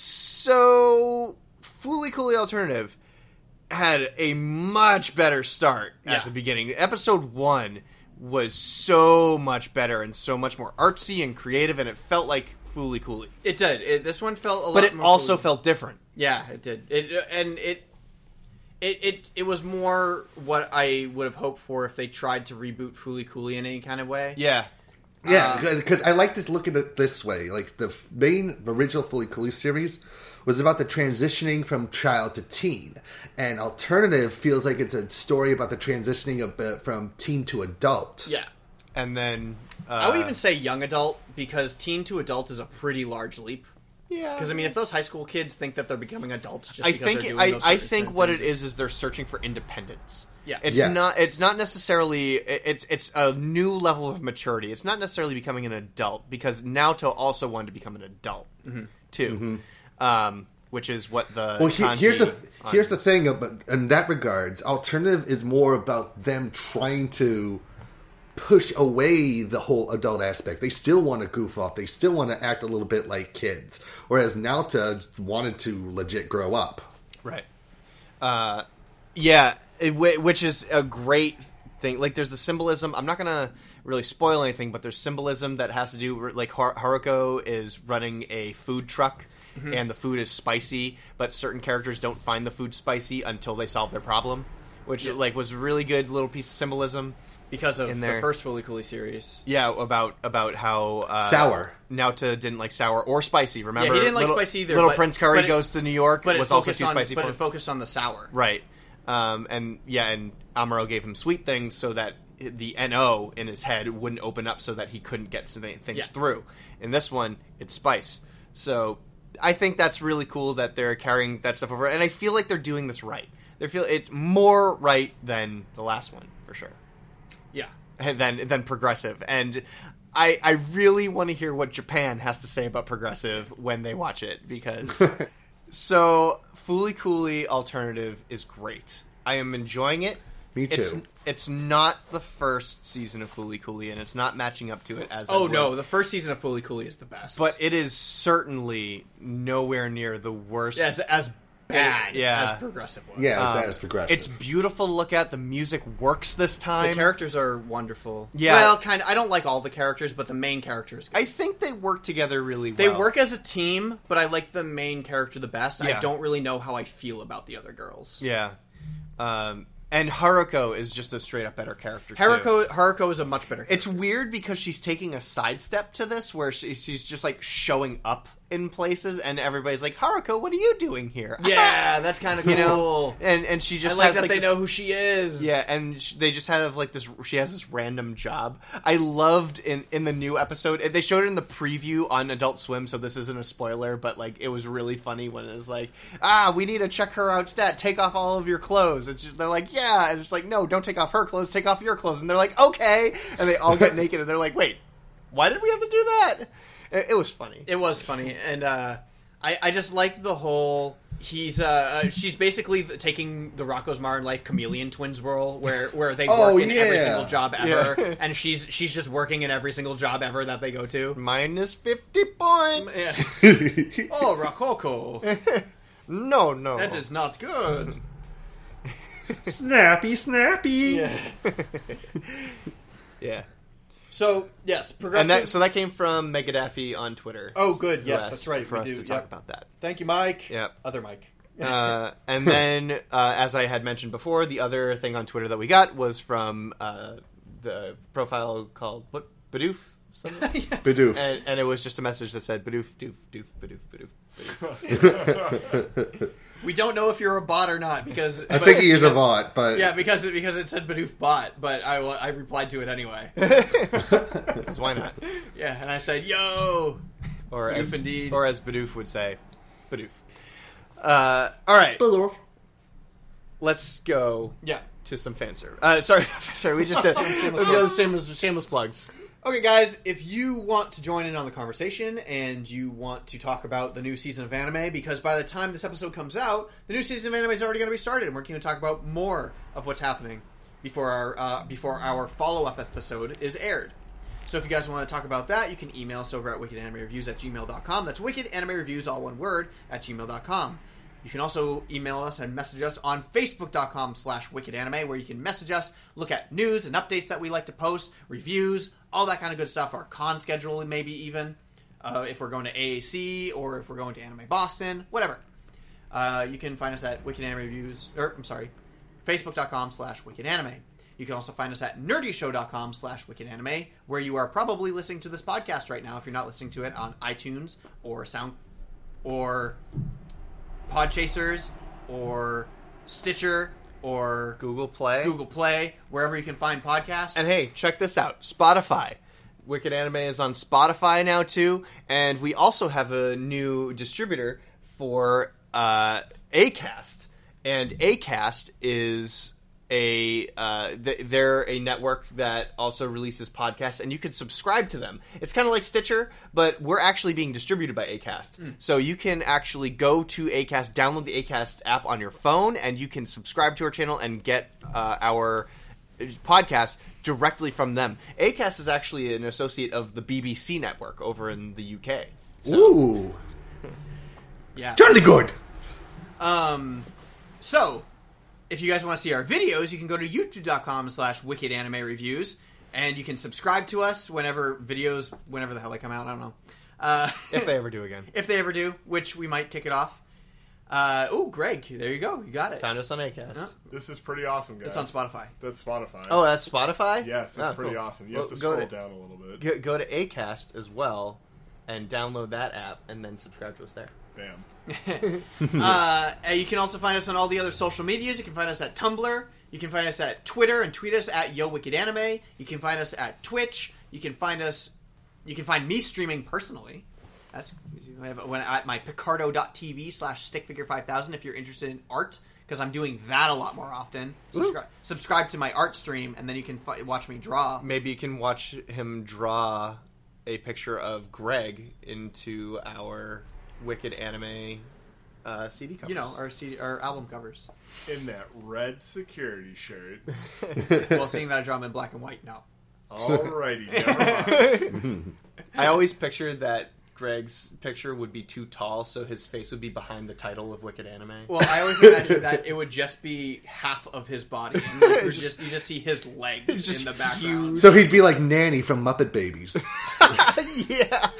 so, Fooly Cooly Alternative had a much better start at yeah. the beginning. Episode one was so much better and so much more artsy and creative, and it felt like Fooly Cooly. It did. It, this one felt a lot But it more also Fooly. felt different. Yeah, it did. It and it, it it it was more what I would have hoped for if they tried to reboot Fooly Cooly in any kind of way. Yeah. Yeah, because uh, I like to look at it this way. Like, the main original Fooly Cooly series was about the transitioning from child to teen. And Alternative feels like it's a story about the transitioning of, uh, from teen to adult. Yeah. And then... Uh, I would even say young adult, because teen to adult is a pretty large leap. Yeah. Because, I mean, if those high school kids think that they're becoming adults just I because think they're doing I, those I certain think what things, it is is they're searching for independence. Yeah. It's Yeah. not it's not necessarily it's it's a new level of maturity. It's not necessarily becoming an adult, because Naoto also wanted to become an adult mm-hmm. too. Mm-hmm. Um, which is what the Well, he, kanji here's the on here's the is. thing about, in that regards, Alternative is more about them trying to push away the whole adult aspect. They still want to goof off. They still want to act a little bit like kids. Whereas Naoto wanted to legit grow up. Right. Uh, yeah, it, which is a great thing. Like, there's the symbolism. I'm not going to really spoil anything, but there's symbolism that has to do, like, Har- Haruko is running a food truck, mm-hmm. and the food is spicy, but certain characters don't find the food spicy until they solve their problem, which, yeah. like, was a really good little piece of symbolism. Because of in the there. first Fooly Cooly series. Yeah, about about how... Uh, sour. Naoto didn't like sour or spicy, remember? Yeah, he didn't like little, spicy either. Little but, Prince Curry but it, goes to New York, but was also too on, spicy but for it him. focused on the sour. Right. Um, and, yeah, and Amuro gave him sweet things so that the N O in his head wouldn't open up so that he couldn't get some things yeah. through. In this one, it's spice. So I think that's really cool that they're carrying that stuff over. And I feel like they're doing this right. They feel it's more right than the last one, for sure. Yeah. Than than Progressive, and I I really want to hear what Japan has to say about Progressive when they watch it, because so Fooly Cooly Alternative is great. I am enjoying it. Me too. It's, it's not the first season of Fooly Cooly, and it's not matching up to it as. Oh I no, would. the first season of Fooly Cooly is the best, But it is certainly nowhere near the worst. as as bad yeah. as Progressive was. Yeah, as Um, bad as Progressive. It's beautiful to look at. The music works this time. The characters are wonderful. Yeah. Well, kind of. I don't like all the characters, but the main character is good. I think they work together really well. They work as a team, but I like the main character the best. Yeah. I don't really know how I feel about the other girls. Yeah. Um, and Haruko is just a straight up better character, too. Haruko, Haruko is a much better character. It's weird because she's taking a sidestep to this where she, she's just like showing up in places and everybody's like, Haruko, what are you doing here? Yeah, that's kind of cool. You know? And and she just I like has that like they this, know who she is. Yeah, and sh- they just have like this. She has this random job. I loved in in the new episode. They showed it in the preview on Adult Swim, so this isn't a spoiler. But like, it was really funny when it was like, ah, we need to check her out stat. Take off all of your clothes. And she, they're like, yeah, and it's like, no, don't take off her clothes. Take off your clothes. And they're like, okay, and they all get naked. And they're like, wait, why did we have to do that? It, it was funny. It was funny, and uh, I I just like the whole. He's uh, uh she's basically the, taking the Rocko's Modern Life Chameleon Twins role, where where they Oh, work in yeah. every single job ever, Yeah. and she's she's just working in every single job ever that they go to. Minus fifty points. Yeah. Oh, Rococo, No, no. that is not good. Snappy, snappy. Yeah. Yeah. So yes, progressive. And that, so that came from Megadaffy on Twitter. oh, good. Yes, Yes, that's right. For we us do. to talk Yep. about that. Thank you, Mike. Yep. Other Mike. Uh, and then, uh, as I had mentioned before, the other thing on Twitter that we got was from uh, the profile called, what, Badoof? Something? Yes. Bidoof. and, and it was just a message that said, Badoof, doof, doof, Badoof, Badoof, Badoof. We don't know if you're a bot or not because I think he is a bot, but Yeah, because it, because it said Bidoof bot, but I, I replied to it anyway. Because why not? Yeah, and I said, "Yo." Or Badoof as, indeed. or as Badoof would say, Badoof. Uh, all right. Bidoof. Let's go Yeah. to some fan service. Uh, sorry, sorry, we just did shameless, shameless, shameless plugs. Okay, guys, if you want to join in on the conversation and you want to talk about the new season of anime, because by the time this episode comes out, the new season of anime is already going to be started, and we're going to talk about more of what's happening before our uh, before our follow-up episode is aired. So if you guys want to talk about that, you can email us over at wicked anime reviews at gmail dot com. That's wicked anime reviews, all one word, at gmail dot com. You can also email us and message us on facebook dot com slash wicked anime, where you can message us, look at news and updates that we like to post, reviews, all that kind of good stuff, our con schedule maybe even, uh, if we're going to A A C or if we're going to Anime Boston, whatever. Uh, you can find us at Wicked Anime Reviews, or I'm sorry, facebook dot com slash wicked anime. You can also find us at nerdyshow dot com slash wicked anime, where you are probably listening to this podcast right now if you're not listening to it on iTunes or Sound or Podchasers or Stitcher or Google Play. Google Play, wherever you can find podcasts. And hey, check this out. Spotify. Wicked Anime is on Spotify now, too. And we also have a new distributor for uh, Acast. And Acast is a... Uh, th- they're a network that also releases podcasts, and you can subscribe to them. It's kind of like Stitcher, but we're actually being distributed by Acast. Mm. So you can actually go to Acast, download the Acast app on your phone, and you can subscribe to our channel and get uh, our podcast directly from them. Acast is actually an associate of the B B C network over in the U K. So. Ooh. Yeah. Jolly good. Um, so, if you guys want to see our videos, you can go to youtube dot com slash wicked anime reviews, and you can subscribe to us whenever videos, whenever the hell they come out, I don't know. Uh, if they ever do again. If they ever do, which we might kick it off. Uh, oh, Greg, there you go. You got it. Found us on Acast. Huh? This is pretty awesome, guys. It's on Spotify. That's Spotify. Oh, that's Spotify? Yes, that's oh, pretty cool. awesome. You well, have to scroll to, down a little bit. Go, go to Acast as well and download that app and then subscribe to us there. Bam. uh, you can also find us on all the other social medias. You can find us at Tumblr. You can find us at Twitter and tweet us at YoWickedAnime. You can find us at Twitch. You can find us... You can find me streaming personally. That's when at my picardo dot t v slash stickfigure five thousand if you're interested in art, because I'm doing that a lot more often. Subscribe, subscribe to my art stream, and then you can fi- watch me draw. Maybe you can watch him draw a picture of Greg into our Wicked Anime uh, C D covers. You know, our, C D, our album covers. In that red security shirt. Well, seeing that I draw him in black and white, no. Alrighty, never mind. I always pictured that Greg's picture would be too tall, so his face would be behind the title of Wicked Anime. Well, I always imagined that it would just be half of his body. And like, just, just, you just see his legs just in the background. Huge. So he'd be like Nanny from Muppet Babies. Yeah.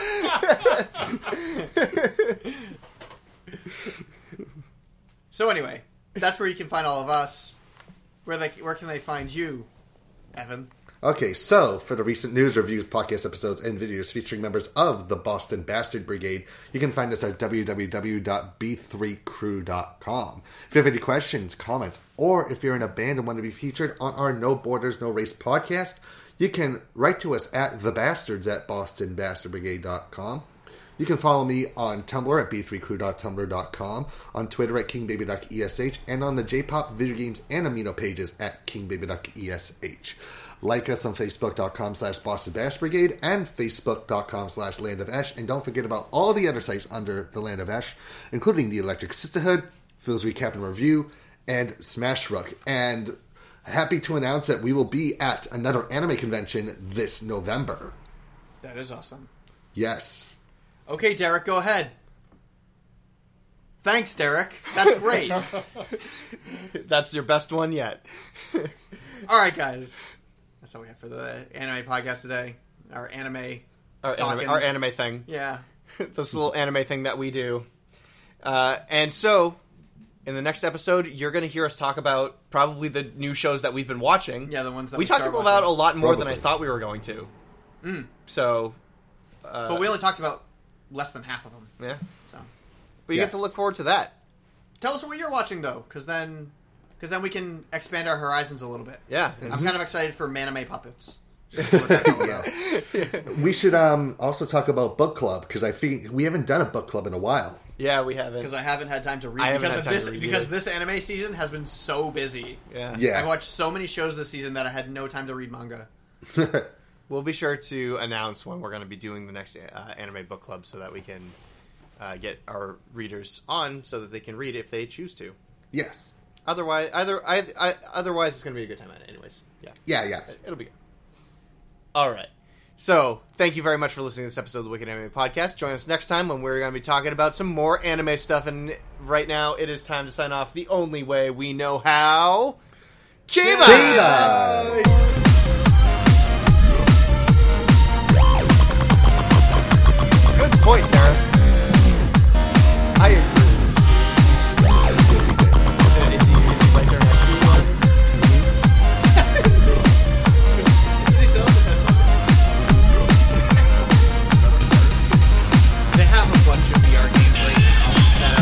So anyway, that's where you can find all of us. Where they, where can they find you, Evan? Okay, so for the recent news, reviews, podcast episodes, and videos featuring members of the Boston Bastard Brigade, you can find us at w w w dot b three crew dot com. If you have any questions, comments, or if you're in a band and want to be featured on our No Borders, No Race podcast, you can write to us at thebastards at boston bastard brigade dot com. You can follow me on Tumblr at b three crew dot tumblr dot com, on Twitter at king baby dot e s h, and on the J-Pop Video Games and Amino pages at king baby dot e s h. Like us on facebook dot com slash Boston Bash Brigade and facebook dot com slash Land of Ash. And don't forget about all the other sites under the Land of Ash, including the Electric Sisterhood, Phil's Recap and Review, and Smash Rook. And happy to announce that we will be at another anime convention this November. That is awesome. Yes. Okay, Derek, go ahead. Thanks, Derek. That's great. That's your best one yet. All right, guys. That's all we have for the anime podcast today. Our anime... Our anime, our anime thing. Yeah. This little anime thing that we do. Uh, and so, in the next episode, you're going to hear us talk about probably the new shows that we've been watching. Yeah, the ones that we, we talked about watching. a lot more probably. than I thought we were going to. Mm. So... Uh, but we only talked about less than half of them. Yeah. So, But you yeah. get to look forward to that. Tell us what you're watching, though, because then... Because then we can expand our horizons a little bit. Yeah. I'm kind of excited for Manime Puppets. Just what that's all about. We should um, also talk about book club, because I think we haven't done a book club in a while. Yeah, we haven't. Because I haven't had time to read. I haven't because had of time this, to read because either. this anime season has been so busy. Yeah. Yeah. I watched so many shows this season that I had no time to read manga. We'll be sure to announce when we're going to be doing the next uh, anime book club so that we can uh, get our readers on so that they can read if they choose to. Yes. Otherwise, either I, I, otherwise it's going to be a good time. Anyways, yeah, Yeah, yeah. it'll be good. All right. So, thank you very much for listening to this episode of the Wicked Anime Podcast. Join us next time when we're going to be talking about some more anime stuff. And right now, it is time to sign off the only way we know how. Kiba! Kiba! Good point, Tara. I agree. Is he, is he my turn next to you? They have a bunch of V R games right now that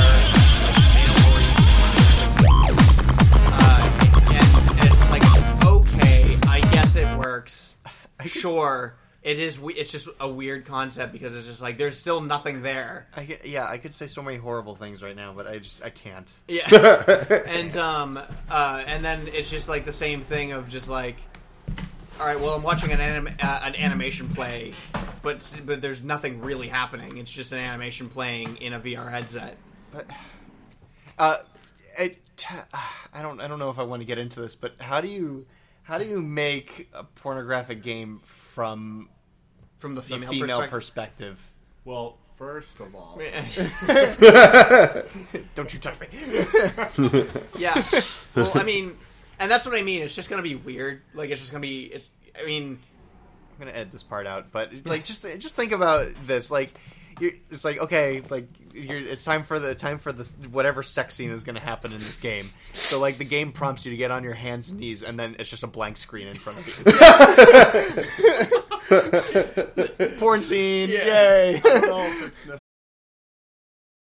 are like male-oriented. Uh, and, and it's like, okay, I guess it works. Sure. It is. we- It's just a weird concept because it's just like there's still nothing there. I, get- yeah, I could say so many horrible things right now, but I just I can't. Yeah. and um uh and then it's just like the same thing of just like, all right, well I'm watching an anim- uh, an animation play, but but there's nothing really happening. It's just an animation playing in a V R headset. But uh, it, I don't I don't know if I want to get into this, but how do you how do you make a pornographic game from From the the female, female perspective. perspective? Well, first of all, Don't you touch me. Yeah. Well, I mean, and that's what I mean. It's just gonna be weird. Like it's just gonna be. It's. I mean, I'm gonna edit this part out, but like just just think about this. Like, you're, it's like okay, like you're, it's time for the time for this whatever sex scene is gonna happen in this game. So like the game prompts you to get on your hands and knees, and then it's just a blank screen in front of you. Porn scene, Yeah. yay! I don't know if it's